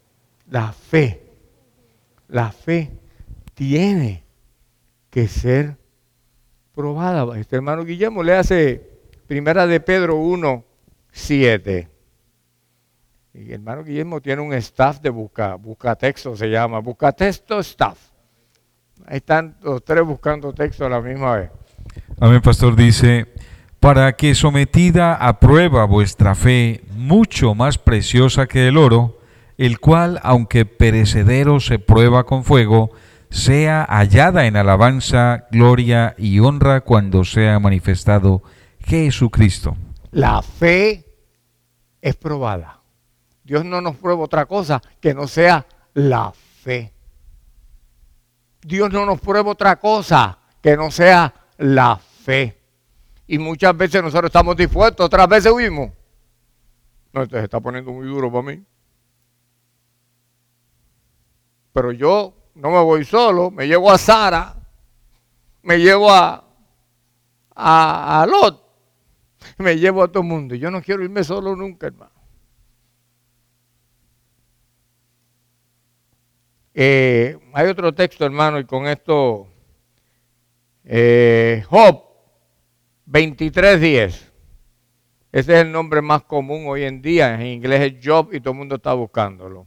tiene que ser probada. Este hermano Guillermo le hace Primera de Pedro 1:7. Y el hermano Guillermo tiene un staff de busca texto, se llama, busca texto staff. Ahí están los 3 buscando texto a la misma vez. Amén, pastor, dice, para que sometida a prueba vuestra fe, mucho más preciosa que el oro, el cual, aunque perecedero se prueba con fuego, sea hallada en alabanza, gloria y honra cuando sea manifestado Jesucristo. La fe es probada. Dios no nos prueba otra cosa que no sea la fe. Dios no nos prueba otra cosa que no sea la fe. Y muchas veces nosotros estamos dispuestos, otras veces huimos. No, esto se está poniendo muy duro para mí. Pero yo no me voy solo, me llevo a Sara, me llevo a Lot, me llevo a todo el mundo. Yo no quiero irme solo nunca, hermano. Hay otro texto, hermano, y con esto, Job 23:10. Ese es el nombre más común hoy en día. En inglés es job y todo el mundo está buscándolo.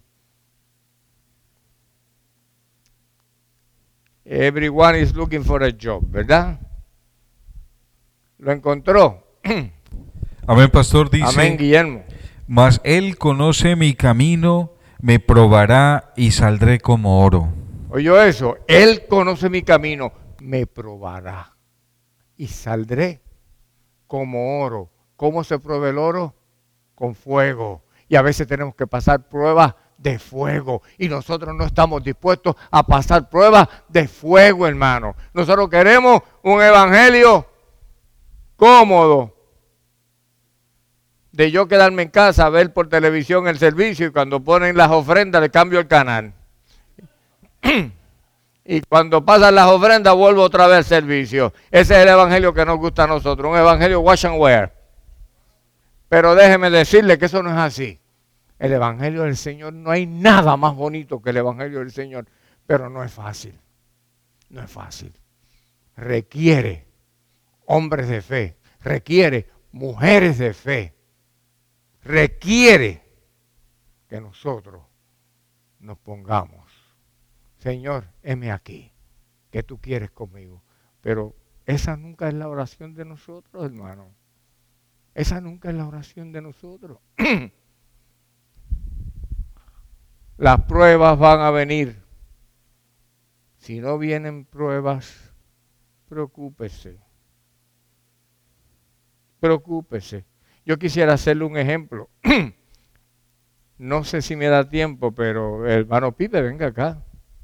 Everyone is looking for a job, ¿verdad? ¿Lo encontró? Amén, pastor, dice. Amén, Guillermo. Mas él conoce mi camino, me probará y saldré como oro. ¿Oyó eso? Él conoce mi camino, me probará y saldré como oro. ¿Cómo se prueba el oro? Con fuego. Y a veces tenemos que pasar pruebas de fuego. Y nosotros no estamos dispuestos a pasar pruebas de fuego, hermano. Nosotros queremos un evangelio cómodo. De yo quedarme en casa a ver por televisión el servicio y cuando ponen las ofrendas le cambio el canal. Y cuando pasan las ofrendas vuelvo otra vez al servicio. Ese es el evangelio que nos gusta a nosotros, un evangelio wash and wear. Pero déjeme decirle que eso no es así. El evangelio del Señor, no hay nada más bonito que el evangelio del Señor, pero no es fácil. No es fácil. Requiere hombres de fe, requiere mujeres de fe, requiere que nosotros nos pongamos. Señor, heme aquí, ¿qué tú quieres conmigo? Pero esa nunca es la oración de nosotros, hermano. Esa nunca es la oración de nosotros. Las pruebas van a venir. Si no vienen pruebas, preocúpese. Preocúpese. Yo quisiera hacerle un ejemplo. No sé si me da tiempo, pero el hermano Pipe, venga acá.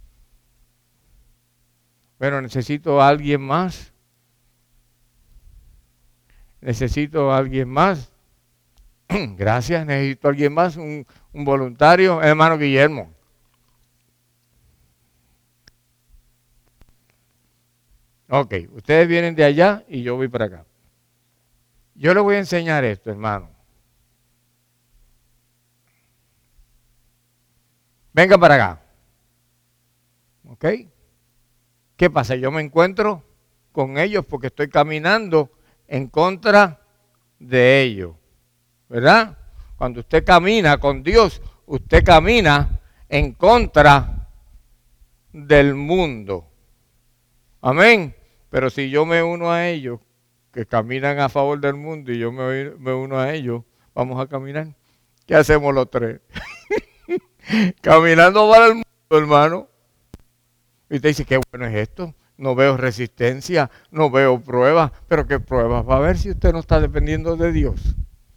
Bueno, necesito a alguien más. Necesito a alguien más. Gracias, necesito a alguien más, un voluntario, hermano Guillermo. Ok, ustedes vienen de allá y yo voy para acá. Yo les voy a enseñar esto, hermano. Venga para acá. ¿Ok? ¿Qué pasa? Yo me encuentro con ellos porque estoy caminando en contra de ellos. ¿Verdad? Cuando usted camina con Dios, usted camina en contra del mundo. Amén. Pero si yo me uno a ellos, que caminan a favor del mundo, y yo me uno a ellos, vamos a caminar. ¿Qué hacemos los tres? Caminando para el mundo, hermano. Y usted dice, qué bueno es esto. No veo resistencia, no veo pruebas. Pero ¿qué pruebas va a haber si usted no está dependiendo de Dios?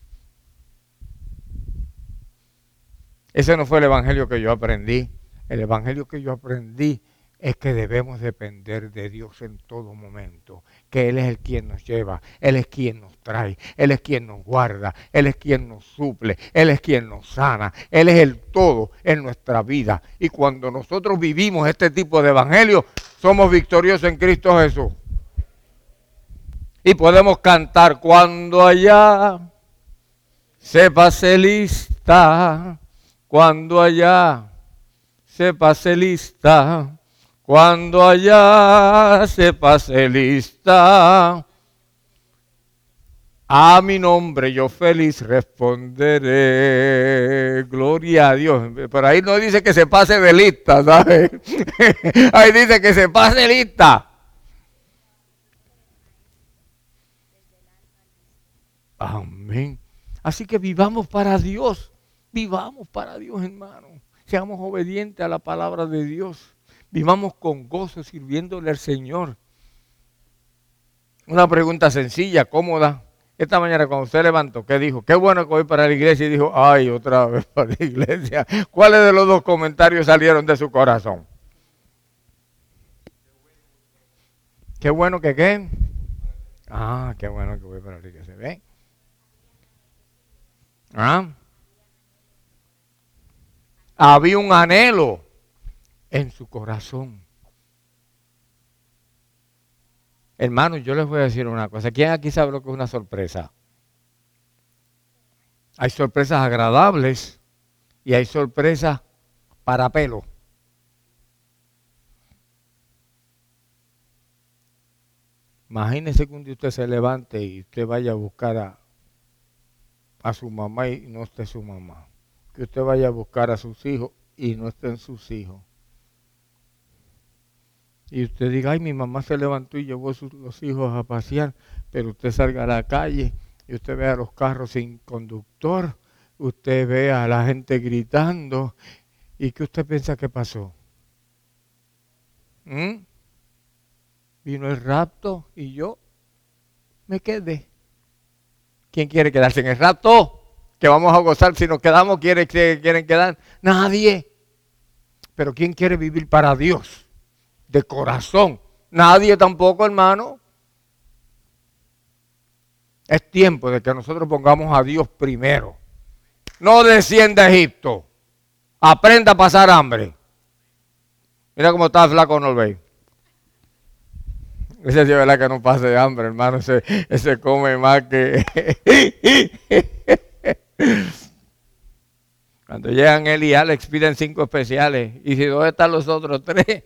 Ese no fue el evangelio que yo aprendí. El evangelio que yo aprendí es que debemos depender de Dios en todo momento, que Él es el quien nos lleva, Él es quien nos trae, Él es quien nos guarda, Él es quien nos suple, Él es quien nos sana, Él es el todo en nuestra vida. Y cuando nosotros vivimos este tipo de evangelio, somos victoriosos en Cristo Jesús. Y podemos cantar cuando allá se pase lista, cuando allá se pase lista, cuando allá se pase lista, a mi nombre yo feliz responderé. Gloria a Dios. Pero ahí no dice que se pase de lista, ¿sabes? Ahí dice que se pase lista. Amén. Así que vivamos para Dios. Vivamos para Dios, hermano. Seamos obedientes a la palabra de Dios. Vivamos con gozo sirviéndole al Señor. Una pregunta sencilla, cómoda. Esta mañana cuando usted levantó, ¿qué dijo? Qué bueno que voy para la iglesia. Y dijo, ay, otra vez para la iglesia. ¿Cuáles de los dos comentarios salieron de su corazón? Qué bueno que qué. Ah, qué bueno que voy para la iglesia. ¿Ven? ¿Ah? Había un anhelo en su corazón. Hermanos, yo les voy a decir una cosa. ¿Quién aquí sabe lo que es una sorpresa? Hay sorpresas agradables y hay sorpresas para pelo. Imagínese que un día usted se levante y usted vaya a buscar a su mamá y no esté su mamá. Que usted vaya a buscar a sus hijos y no estén sus hijos. Y usted diga, ay, mi mamá se levantó y llevó los hijos a pasear, pero usted salga a la calle y usted ve a los carros sin conductor, usted ve a la gente gritando, ¿y qué usted piensa que pasó? Vino el rapto y yo me quedé. ¿Quién quiere quedarse en el rapto? Que vamos a gozar si nos quedamos, ¿quieren quedar? Nadie. Pero ¿quién quiere vivir para Dios? De corazón. Nadie tampoco, hermano. Es tiempo de que nosotros pongamos a Dios primero. No descienda a Egipto. Aprenda a pasar hambre. Mira cómo está flaco Norvey. Ese es de verdad que no pase hambre, hermano. Ese come más que... Cuando llegan él y Alex piden 5 especiales. Y si ¿dónde están los otros 3?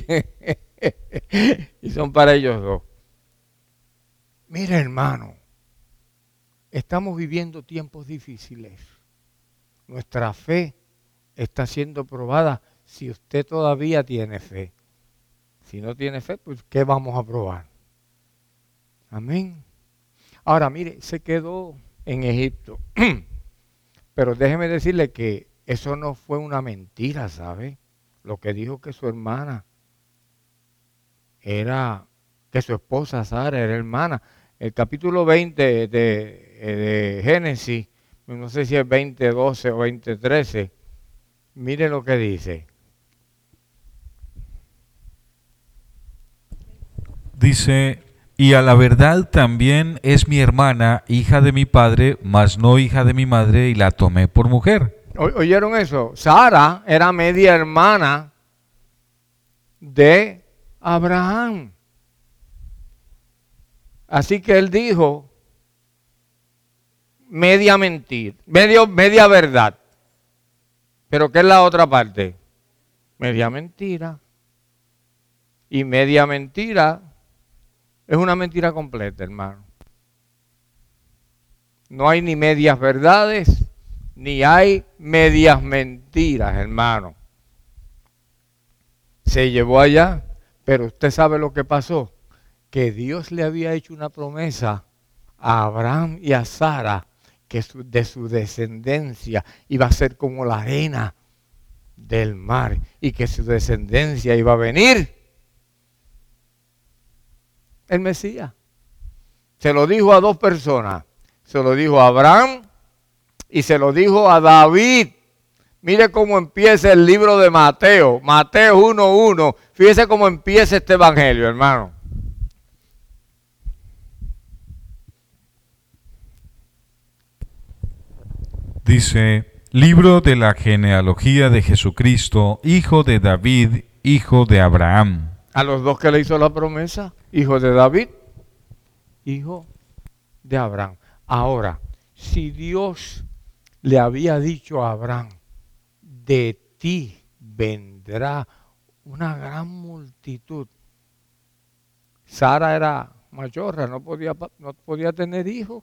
Y son para ellos 2. Mire, hermano. Estamos viviendo tiempos difíciles. Nuestra fe está siendo probada si usted todavía tiene fe. Si no tiene fe, pues ¿qué vamos a probar? Amén. Ahora, mire, se quedó en Egipto. Pero déjeme decirle que eso no fue una mentira, ¿sabe? Lo que dijo que su hermana era, que su esposa Sara era hermana. El capítulo 20 de Génesis, no sé si es 20:12 o 20:13, mire lo que dice. Dice, y a la verdad también es mi hermana, hija de mi padre, mas no hija de mi madre, y la tomé por mujer. ¿Oyeron eso? Sara era media hermana de Abraham. Así que él dijo media mentira, media verdad. Pero ¿qué es la otra parte? Media mentira. Y media mentira es una mentira completa, hermano. No hay ni medias verdades, ni hay medias mentiras, hermano. Se llevó allá, pero usted sabe lo que pasó. Que Dios le había hecho una promesa a Abraham y a Sara, que de su descendencia iba a ser como la arena del mar y que su descendencia iba a venir el Mesías. Se lo dijo a 2 personas. Se lo dijo a Abraham y se lo dijo a David. Mire cómo empieza el libro de Mateo. Mateo 1:1. Fíjese cómo empieza este evangelio, hermano. Dice, libro de la genealogía de Jesucristo, hijo de David, hijo de Abraham. A los 2 que le hizo la promesa, hijo de David, hijo de Abraham. Ahora, si Dios le había dicho a Abraham, de ti vendrá una gran multitud. Sara era machorra, no podía tener hijos.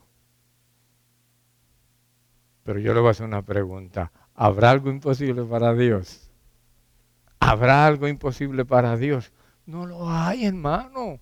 Pero yo le voy a hacer una pregunta. ¿Habrá algo imposible para Dios? ¿Habrá algo imposible para Dios? No lo hay, hermano.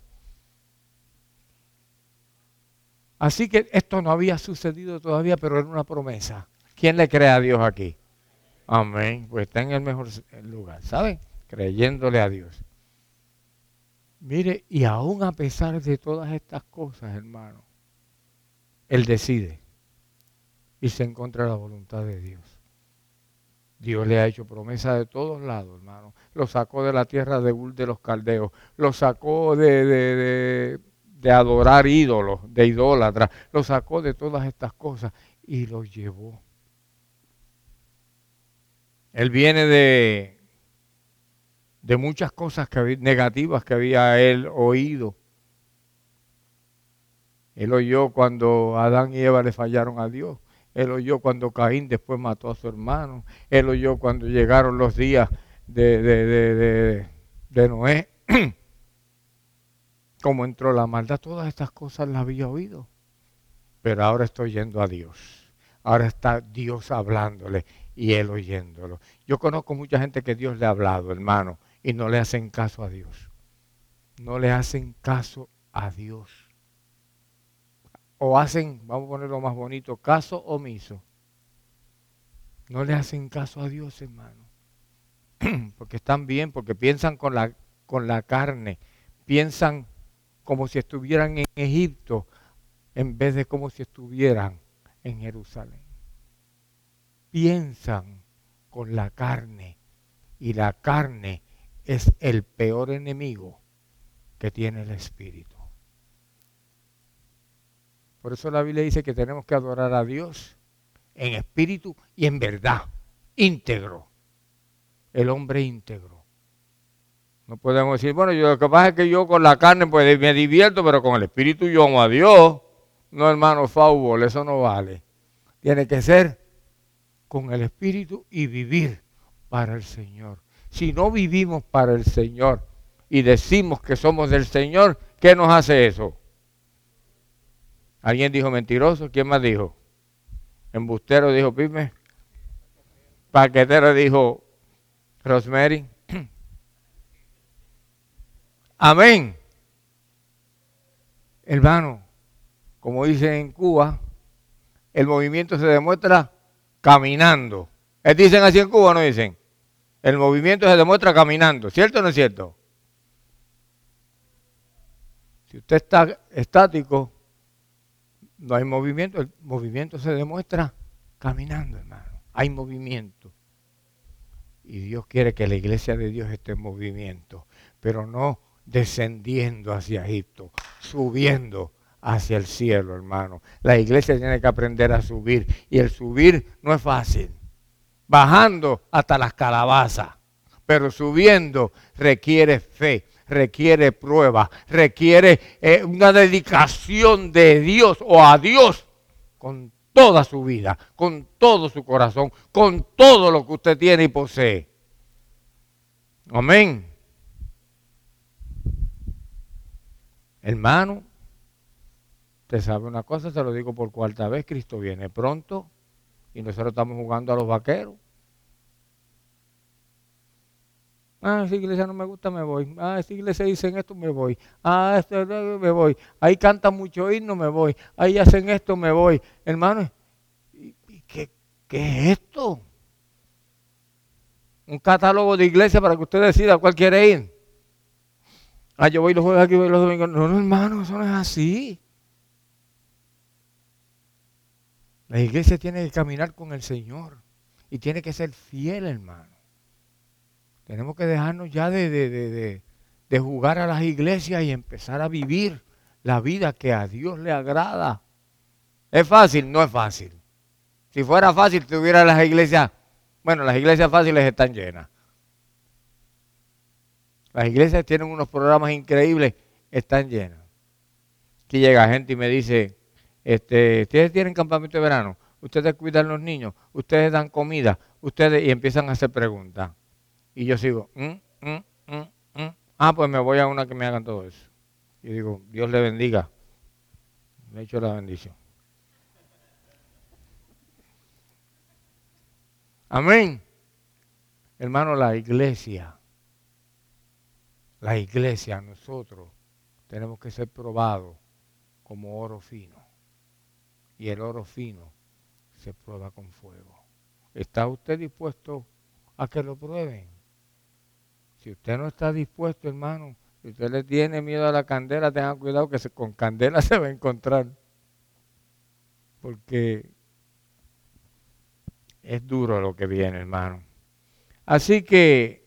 Así que esto no había sucedido todavía, pero era una promesa. ¿Quién le cree a Dios aquí? Amén. Pues está en el mejor lugar, ¿saben? Creyéndole a Dios. Mire, y aún a pesar de todas estas cosas, hermano, Él decide irse en contra de la voluntad de Dios. Dios le ha hecho promesa de todos lados, hermano. Lo sacó de la tierra de Ur de los caldeos. Lo sacó de adorar ídolos, de idólatras. Lo sacó de todas estas cosas y lo llevó. Él viene de muchas cosas negativas que había él oído. Él oyó cuando Adán y Eva le fallaron a Dios. Él oyó cuando Caín después mató a su hermano. Él oyó cuando llegaron los días de Noé. Cómo entró la maldad. Todas estas cosas las había oído. Pero ahora estoy yendo a Dios. ahora está Dios hablándole y él oyéndolo. Yo conozco mucha gente que Dios le ha hablado, hermano, y no le hacen caso a Dios. No le hacen caso a Dios. O hacen, vamos a ponerlo más bonito, caso omiso. No le hacen caso a Dios, hermano. Porque están bien, porque piensan con la carne. Piensan como si estuvieran en Egipto en vez de como si estuvieran en Jerusalén. Piensan con la carne y la carne es el peor enemigo que tiene el espíritu. Por eso la Biblia dice que tenemos que adorar a Dios en espíritu y en verdad, íntegro. El hombre íntegro. No podemos decir, bueno, lo que pasa es que yo con la carne pues me divierto, pero con el espíritu yo amo a Dios. No, hermano, fútbol, eso no vale. Tiene que ser con el espíritu y vivir para el Señor. Si no vivimos para el Señor y decimos que somos del Señor, ¿qué nos hace eso? ¿Alguien dijo mentiroso? ¿Quién más dijo? Embustero dijo Pipe. Paquetero dijo Rosemary. Amén. Hermano, como dicen en Cuba, el movimiento se demuestra caminando. ¿Dicen así en Cuba o no dicen? El movimiento se demuestra caminando. ¿Cierto o no es cierto? Si usted está estático, no hay movimiento. El movimiento se demuestra caminando, hermano. Hay movimiento. Y Dios quiere que la iglesia de Dios esté en movimiento, pero no descendiendo hacia Egipto, subiendo hacia el cielo, hermano. La iglesia tiene que aprender a subir, y el subir no es fácil. Bajando hasta las calabazas, pero subiendo requiere fe, requiere prueba, requiere una dedicación de Dios o a Dios con toda su vida, con todo su corazón, con todo lo que usted tiene y posee. Amén. Hermano, usted sabe una cosa, se lo digo por cuarta vez, Cristo viene pronto y nosotros estamos jugando a los vaqueros. Esa iglesia no me gusta, me voy. Esa iglesia dicen esto, me voy. Esto me voy. Ahí cantan mucho himno, me voy. Ahí hacen esto, me voy. Hermano, ¿qué es esto? Un catálogo de iglesia para que usted decida cuál quiere ir. Yo voy los jueves aquí, voy los domingos. No, hermano, eso no es así. La iglesia tiene que caminar con el Señor y tiene que ser fiel, hermano. Tenemos que dejarnos ya de jugar a las iglesias y empezar a vivir la vida que a Dios le agrada. ¿Es fácil? No es fácil. Si fuera fácil, tuviera las iglesias, bueno, las iglesias fáciles están llenas. Las iglesias tienen unos programas increíbles, están llenas. Aquí llega gente y me dice, ustedes tienen campamento de verano, ustedes cuidan los niños, ustedes dan comida, y empiezan a hacer preguntas. Y yo sigo, pues me voy a una que me hagan todo eso. Y digo, Dios le bendiga. Le he hecho la bendición. Amén. Hermano, la iglesia, nosotros tenemos que ser probados como oro fino. Y el oro fino se prueba con fuego. ¿Está usted dispuesto a que lo prueben? Si usted no está dispuesto, hermano, si usted le tiene miedo a la candela, tenga cuidado que con candela se va a encontrar. Porque es duro lo que viene, hermano. Así que,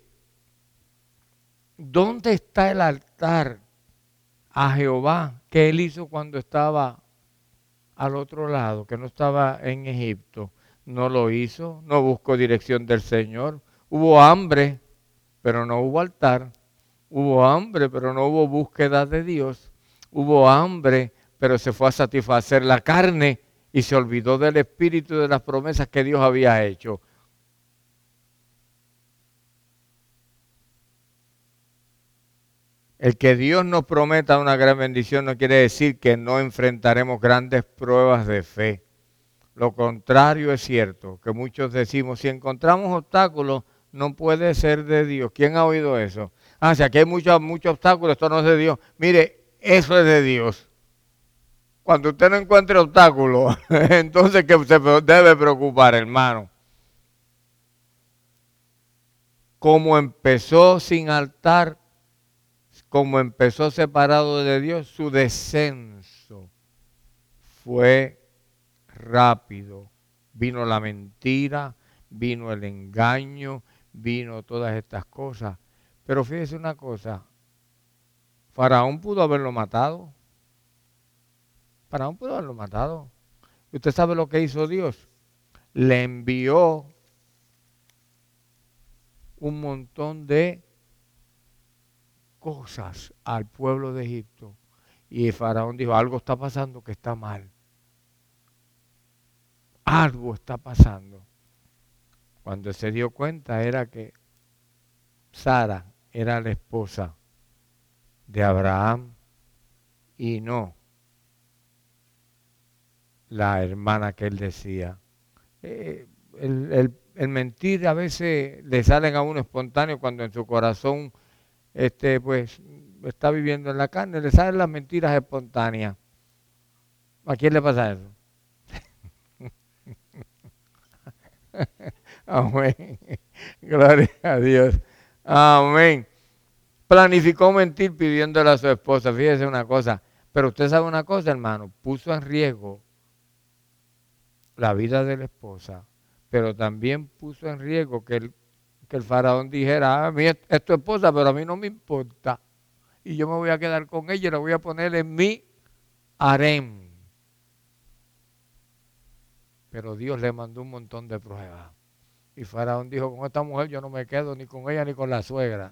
¿dónde está el altar a Jehová que él hizo cuando estaba al otro lado, que no estaba en Egipto? No lo hizo, no buscó dirección del Señor. Hubo hambre, pero no hubo altar. Hubo hambre, pero no hubo búsqueda de Dios. Hubo hambre, pero se fue a satisfacer la carne y se olvidó del espíritu de las promesas que Dios había hecho. El que Dios nos prometa una gran bendición no quiere decir que no enfrentaremos grandes pruebas de fe. Lo contrario es cierto, que muchos decimos, si encontramos obstáculos, no puede ser de Dios. ¿Quién ha oído eso? Ah, si aquí hay muchos obstáculos, esto no es de Dios. Mire, eso es de Dios. Cuando usted no encuentre obstáculos, entonces que se debe preocupar, hermano. Como empezó sin altar, como empezó separado de Dios, su descenso fue rápido. Vino la mentira, vino el engaño, vino todas estas cosas. Pero fíjese una cosa, Faraón pudo haberlo matado. Faraón pudo haberlo matado. ¿Usted sabe lo que hizo Dios? Le envió un montón de cosas al pueblo de Egipto. Y el Faraón dijo, algo está pasando que está mal. Algo está pasando. Cuando se dio cuenta era que Sara era la esposa de Abraham y no la hermana que él decía. El mentir a veces le salen a uno espontáneo cuando en su corazón pues está viviendo en la carne, le salen las mentiras espontáneas. ¿A quién le pasa eso? Amén. Gloria a Dios. Amén. Planificó mentir pidiéndole a su esposa. Fíjese una cosa. Pero usted sabe una cosa, hermano. Puso en riesgo la vida de la esposa. Pero también puso en riesgo que el faraón dijera, a mí es tu esposa, pero a mí no me importa. Y yo me voy a quedar con ella y la voy a poner en mi harem. Pero Dios le mandó un montón de pruebas. Y Faraón dijo, con esta mujer yo no me quedo ni con ella ni con la suegra.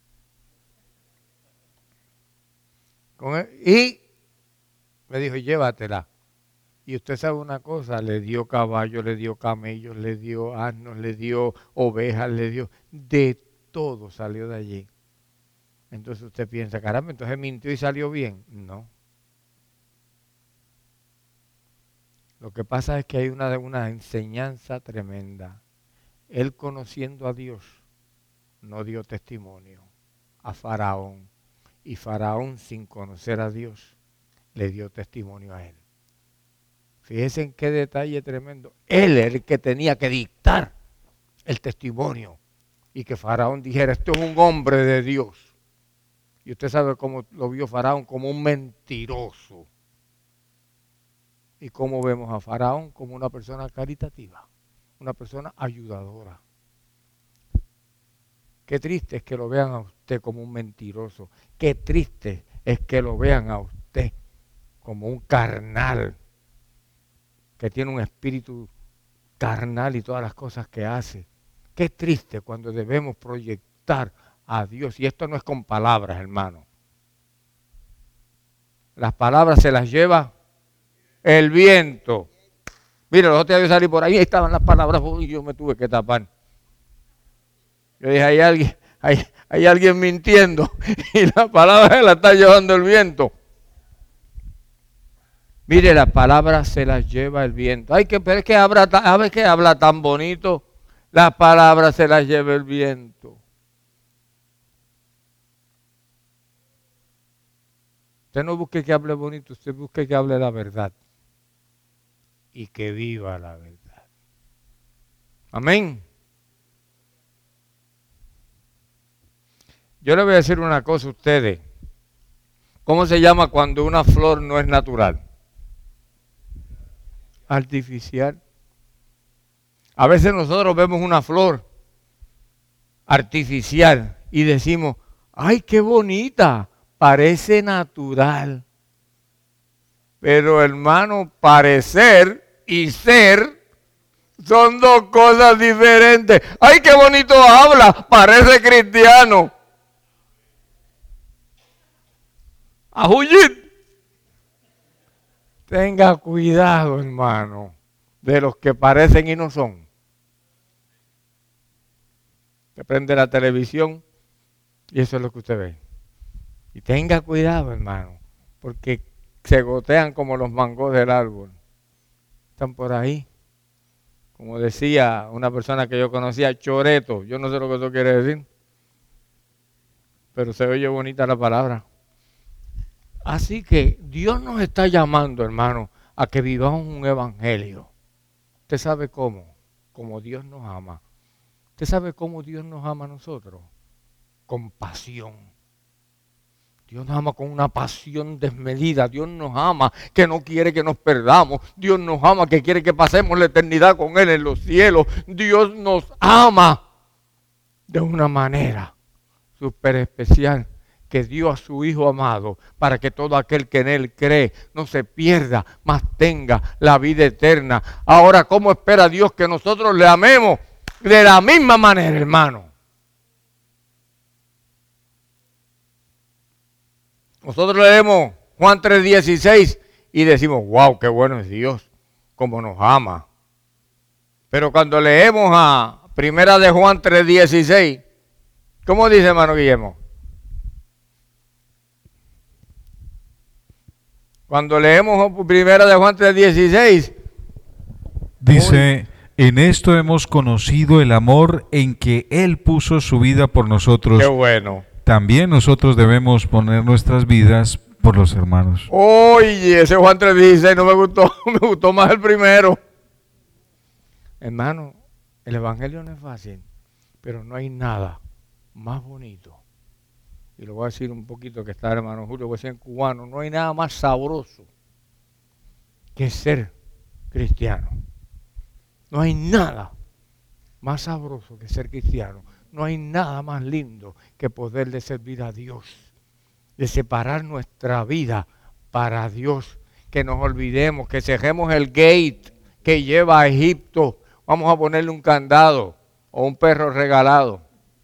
Y me dijo, llévatela. Y usted sabe una cosa, le dio caballos, le dio camellos, le dio asnos, le dio ovejas, le dio de todo salió de allí. Entonces usted piensa, caramba, entonces mintió y salió bien. No. Lo que pasa es que hay una enseñanza tremenda. Él conociendo a Dios no dio testimonio a Faraón. Y Faraón sin conocer a Dios le dio testimonio a él. Fíjense en qué detalle tremendo. Él era el que tenía que dictar el testimonio. Y que Faraón dijera, esto es un hombre de Dios. Y usted sabe cómo lo vio Faraón, como un mentiroso. Y cómo vemos a Faraón como una persona caritativa, una persona ayudadora. Qué triste es que lo vean a usted como un mentiroso. Qué triste es que lo vean a usted como un carnal, que tiene un espíritu carnal y todas las cosas que hace. Qué triste cuando debemos proyectar a Dios. Y esto no es con palabras, hermano. Las palabras se las lleva el viento. Mire, los otros días yo salí por ahí estaban las palabras y yo me tuve que tapar. Yo dije, hay alguien mintiendo y la palabra se la está llevando el viento. Mire, las palabras se las lleva el viento. Pero es que habla tan bonito. Las palabras se las lleva el viento. Usted no busque que hable bonito, usted busque que hable la verdad. Y que viva la verdad. Amén. Yo le voy a decir una cosa a ustedes. ¿Cómo se llama cuando una flor no es natural? Artificial. A veces nosotros vemos una flor artificial y decimos, ¡ay, qué bonita! Parece natural. Pero hermano, parecer y ser son dos cosas diferentes. ¡Ay, qué bonito habla! Parece cristiano. ¡Ajuyit! Tenga cuidado, hermano, de los que parecen y no son. Usted prende la televisión y eso es lo que usted ve. Y tenga cuidado, hermano, porque se gotean como los mangos del árbol. Están por ahí. Como decía una persona que yo conocía, choreto. Yo no sé lo que eso quiere decir, pero se oye bonita la palabra. Así que Dios nos está llamando, hermano, a que vivamos un evangelio. ¿Usted sabe cómo? Como Dios nos ama. ¿Usted sabe cómo Dios nos ama a nosotros? Con pasión. Dios nos ama con una pasión desmedida. Dios nos ama que no quiere que nos perdamos. Dios nos ama que quiere que pasemos la eternidad con Él en los cielos. Dios nos ama de una manera súper especial, que dio a su Hijo amado para que todo aquel que en Él cree no se pierda, mas tenga la vida eterna. Ahora, ¿cómo espera Dios que nosotros le amemos? De la misma manera, hermano. Nosotros leemos Juan 3:16 y decimos, wow, qué bueno es Dios, cómo nos ama. Pero cuando leemos a Primera de Juan 3:16, ¿cómo dice, hermano Guillermo? Cuando leemos Primera de Juan 3:16, dice, en esto hemos conocido el amor en que Él puso su vida por nosotros. qué bueno. También nosotros debemos poner nuestras vidas por los hermanos. Oye, ese Juan 3:16 no me gustó, me gustó más el primero. Hermano, el evangelio no es fácil, pero no hay nada más bonito. Y lo voy a decir un poquito que está el hermano Julio, voy a decir en cubano, no hay nada más sabroso que ser cristiano. No hay nada más sabroso que ser cristiano. No hay nada más lindo que poderle servir a Dios, de separar nuestra vida para Dios, que nos olvidemos, que cerremos el gate que lleva a Egipto. Vamos a ponerle un candado o un perro regalado.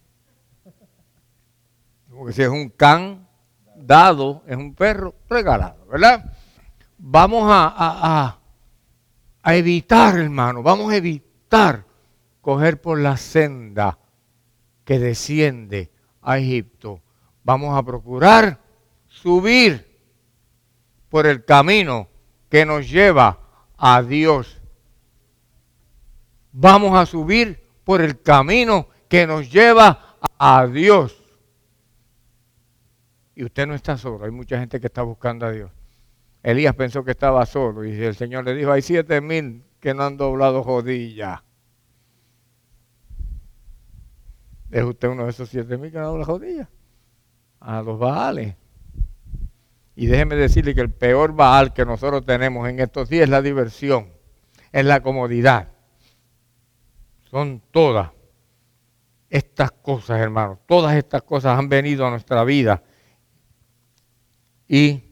Porque si es un can dado, es un perro regalado, ¿verdad? Vamos a evitar, hermano, vamos a evitar coger por la senda que desciende a Egipto. Vamos a procurar subir por el camino que nos lleva a Dios. Vamos a subir por el camino que nos lleva a Dios. Y usted no está solo, hay mucha gente que está buscando a Dios. Elías pensó que estaba solo y el Señor le dijo, hay 7,000 que no han doblado rodilla. ¿Es usted uno de esos 7,000 que no han doblado rodilla? A los Baales. Y déjeme decirle que el peor Baal que nosotros tenemos en estos días es la diversión, es la comodidad. Son todas estas cosas, hermanos. Todas estas cosas han venido a nuestra vida. Y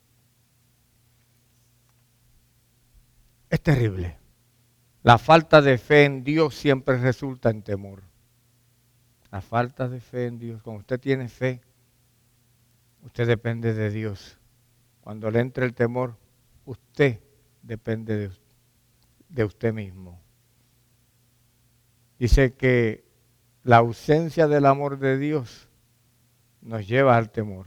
es terrible. La falta de fe en Dios siempre resulta en temor. La falta de fe en Dios. Cuando usted tiene fe, usted depende de Dios. Cuando le entre el temor, usted depende de usted mismo. Dice que la ausencia del amor de Dios nos lleva al temor.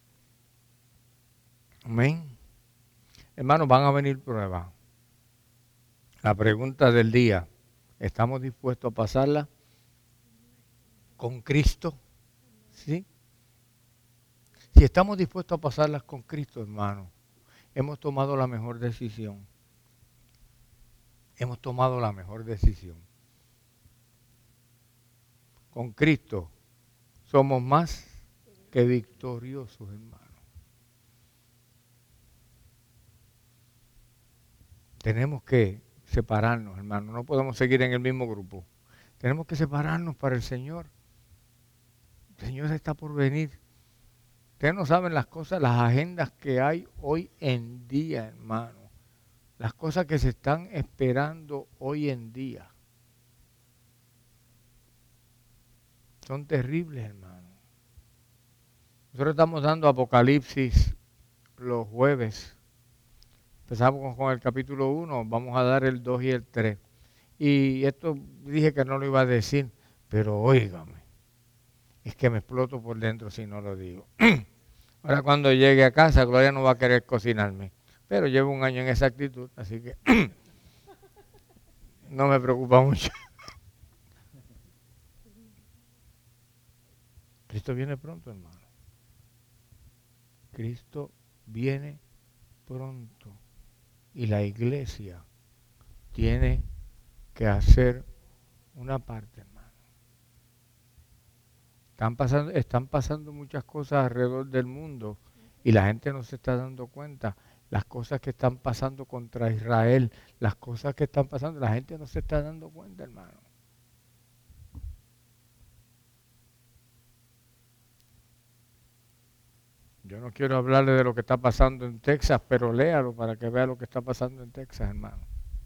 Amén. Hermanos, van a venir pruebas. La pregunta del día, ¿estamos dispuestos a pasarla con Cristo? ¿Sí? Si estamos dispuestos a pasarlas con Cristo, hermano, hemos tomado la mejor decisión. Hemos tomado la mejor decisión. Con Cristo somos más que victoriosos, hermano. Tenemos que separarnos, hermano. No podemos seguir en el mismo grupo. Tenemos que separarnos para el Señor. El Señor está por venir. Ustedes no saben las cosas, las agendas que hay hoy en día, hermano. Las cosas que se están esperando hoy en día. Son terribles, hermano. Nosotros estamos dando Apocalipsis los jueves. Empezamos con el capítulo 1, vamos a dar el 2 y el 3. Y esto dije que no lo iba a decir, pero óigame, es que me exploto por dentro si no lo digo. Ahora cuando llegue a casa, Gloria no va a querer cocinarme, pero llevo un año en esa actitud, así que no me preocupa mucho. Cristo viene pronto, hermano. Cristo viene pronto. Y la iglesia tiene que hacer una parte, hermano. Están pasando muchas cosas alrededor del mundo y la gente no se está dando cuenta. Las cosas que están pasando contra Israel, las cosas que están pasando, la gente no se está dando cuenta, hermano. Yo no quiero hablarle de lo que está pasando en Texas, pero léalo para que vea lo que está pasando en Texas, hermano.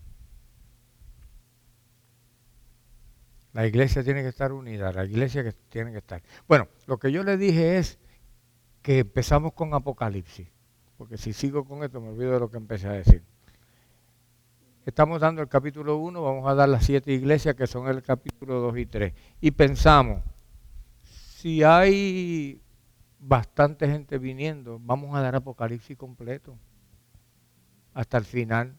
La iglesia tiene que estar unida, la iglesia que tiene que estar. Bueno, lo que yo le dije es que empezamos con Apocalipsis, porque si sigo con esto me olvido de lo que empecé a decir. Estamos dando el capítulo 1, vamos a dar las 7 iglesias que son el capítulo 2 y 3. Y pensamos, si hay bastante gente viniendo, vamos a dar Apocalipsis completo hasta el final.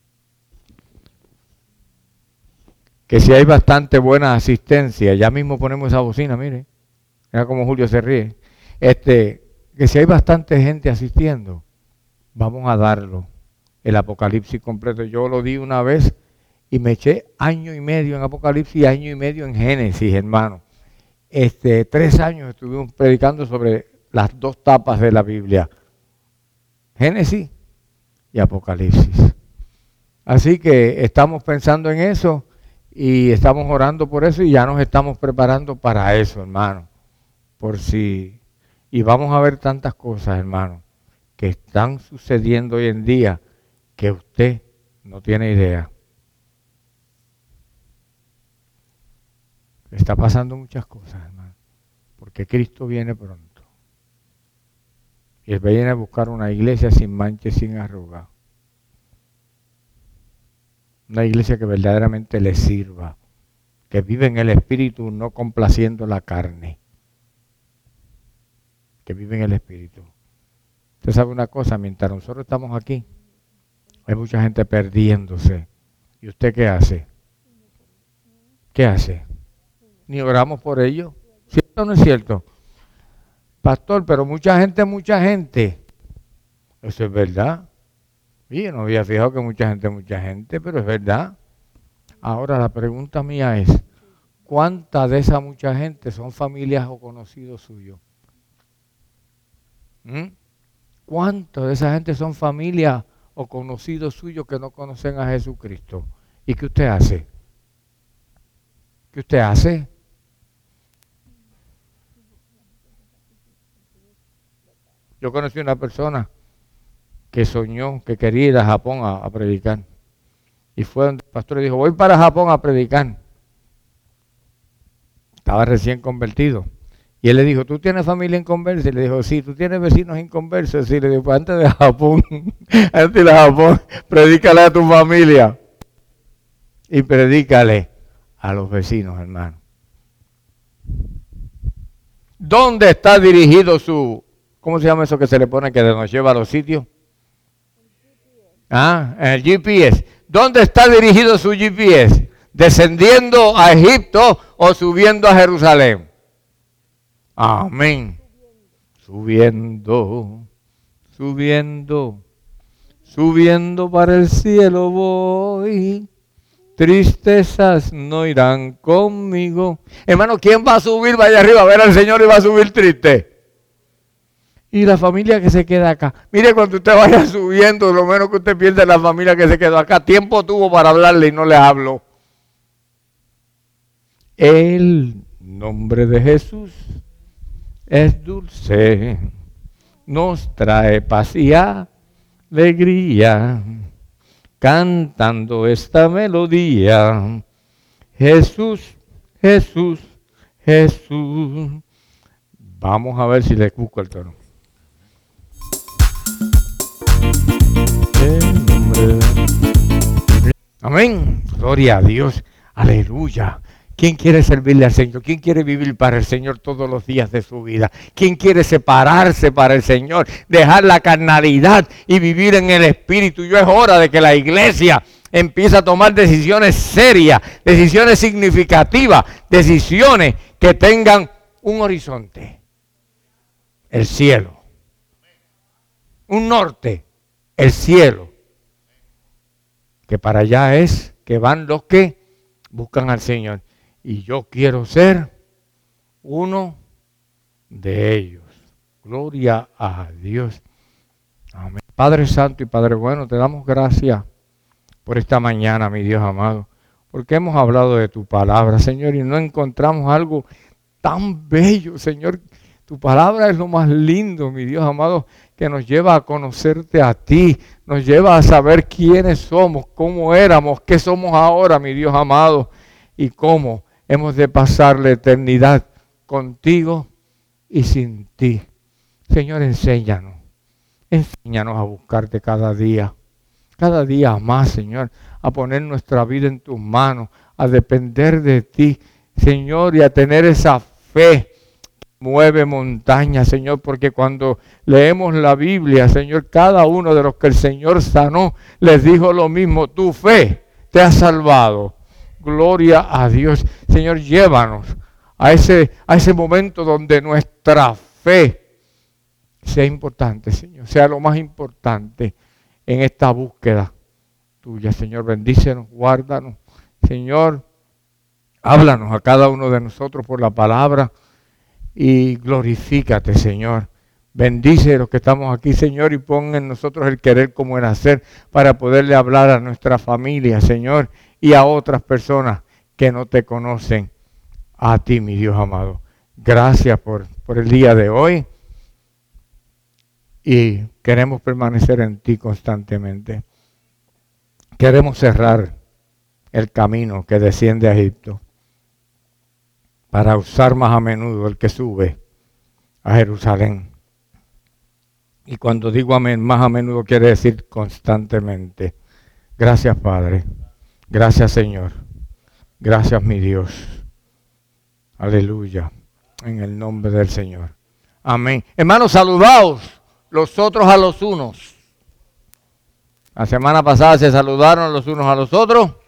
Que si hay bastante buena asistencia, ya mismo ponemos esa bocina, mire, mira cómo Julio se ríe. Que si hay bastante gente asistiendo, vamos a darlo, el Apocalipsis completo. Yo lo di una vez y me eché año y medio en Apocalipsis y año y medio en Génesis, hermano. 3 años estuvimos predicando sobre las 2 tapas de la Biblia, Génesis y Apocalipsis. Así que estamos pensando en eso y estamos orando por eso y ya nos estamos preparando para eso, hermano. Y vamos a ver tantas cosas, hermano, que están sucediendo hoy en día que usted no tiene idea. Está pasando muchas cosas, hermano, porque Cristo viene pronto. Y Él viene a buscar una iglesia sin mancha y sin arruga. Una iglesia que verdaderamente le sirva, que vive en el Espíritu, no complaciendo la carne. Que vive en el Espíritu. Usted sabe una cosa, mientras nosotros estamos aquí, hay mucha gente perdiéndose. ¿Y usted qué hace? ¿Qué hace? Ni oramos por ellos. ¿Cierto o no es cierto? Pastor, pero mucha gente. Eso es verdad. Y yo no había fijado que mucha gente, pero es verdad. Ahora la pregunta mía es, ¿cuánta de esa mucha gente son familias o conocidos suyos? ¿Cuánta de esa gente son familias o conocidos suyos que no conocen a Jesucristo? ¿Y qué usted hace? ¿Qué usted hace? Yo conocí una persona que soñó que quería ir a Japón a predicar. Y fue donde el pastor le dijo, voy para Japón a predicar. Estaba recién convertido. Y él le dijo, ¿tú tienes familia inconversa? Y le dijo, sí. ¿Tú tienes vecinos inconversos? Sí. Le dijo, pues antes de Japón, predícale a tu familia. Y predícale a los vecinos, hermano. ¿Dónde está dirigido cómo se llama eso que se le pone que nos lleva a los sitios? El GPS. ¿Dónde está dirigido su GPS? ¿Descendiendo a Egipto o subiendo a Jerusalén? Amén. Subiendo para el cielo voy. Tristezas no irán conmigo. Hermano, ¿quién va a subir? Vaya arriba a ver al Señor y va a subir triste. Y la familia que se queda acá. Mire, cuando usted vaya subiendo, lo menos que usted pierde la familia que se quedó acá. Tiempo tuvo para hablarle y no le hablo. El nombre de Jesús es dulce. Nos trae paz y alegría. Cantando esta melodía. Jesús, Jesús, Jesús. Vamos a ver si le busco el tono. Amén. Gloria a Dios. Aleluya. ¿Quién quiere servirle al Señor? ¿Quién quiere vivir para el Señor todos los días de su vida? ¿Quién quiere separarse para el Señor? Dejar la carnalidad y vivir en el Espíritu. Es hora de que la iglesia empieza a tomar decisiones serias, decisiones significativas, decisiones que tengan un horizonte, el cielo, un norte, el cielo, que para allá es que van los que buscan al Señor. Y yo quiero ser uno de ellos. Gloria a Dios. Amén. Padre Santo y Padre Bueno, te damos gracias por esta mañana, mi Dios amado, porque hemos hablado de tu palabra, Señor, y no encontramos algo tan bello, Señor. Tu palabra es lo más lindo, mi Dios amado, que nos lleva a conocerte a ti, nos lleva a saber quiénes somos, cómo éramos, qué somos ahora, mi Dios amado, y cómo hemos de pasar la eternidad contigo y sin ti. Señor, enséñanos a buscarte cada día más, Señor, a poner nuestra vida en tus manos, a depender de ti, Señor, y a tener esa fe que mueve montañas, Señor, porque cuando leemos la Biblia, Señor, cada uno de los que el Señor sanó, les dijo lo mismo: tu fe te ha salvado. Gloria a Dios. Señor, llévanos a ese momento donde nuestra fe sea importante, Señor, sea lo más importante en esta búsqueda tuya. Señor, bendícenos, guárdanos. Señor, háblanos a cada uno de nosotros por la palabra y glorifícate, Señor. Bendice a los que estamos aquí, Señor, y pon en nosotros el querer como el hacer para poderle hablar a nuestra familia, Señor, y a otras personas que no te conocen, a ti, mi Dios amado. Gracias por el día de hoy. Y queremos permanecer en ti constantemente. Queremos cerrar el camino que desciende a Egipto para usar más a menudo el que sube a Jerusalén. Y cuando digo amén, más a menudo quiere decir constantemente. Gracias, Padre. Gracias, Señor. Gracias, mi Dios. Aleluya. En el nombre del Señor. Amén. Hermanos, saludaos los otros a los unos. La semana pasada se saludaron los unos a los otros.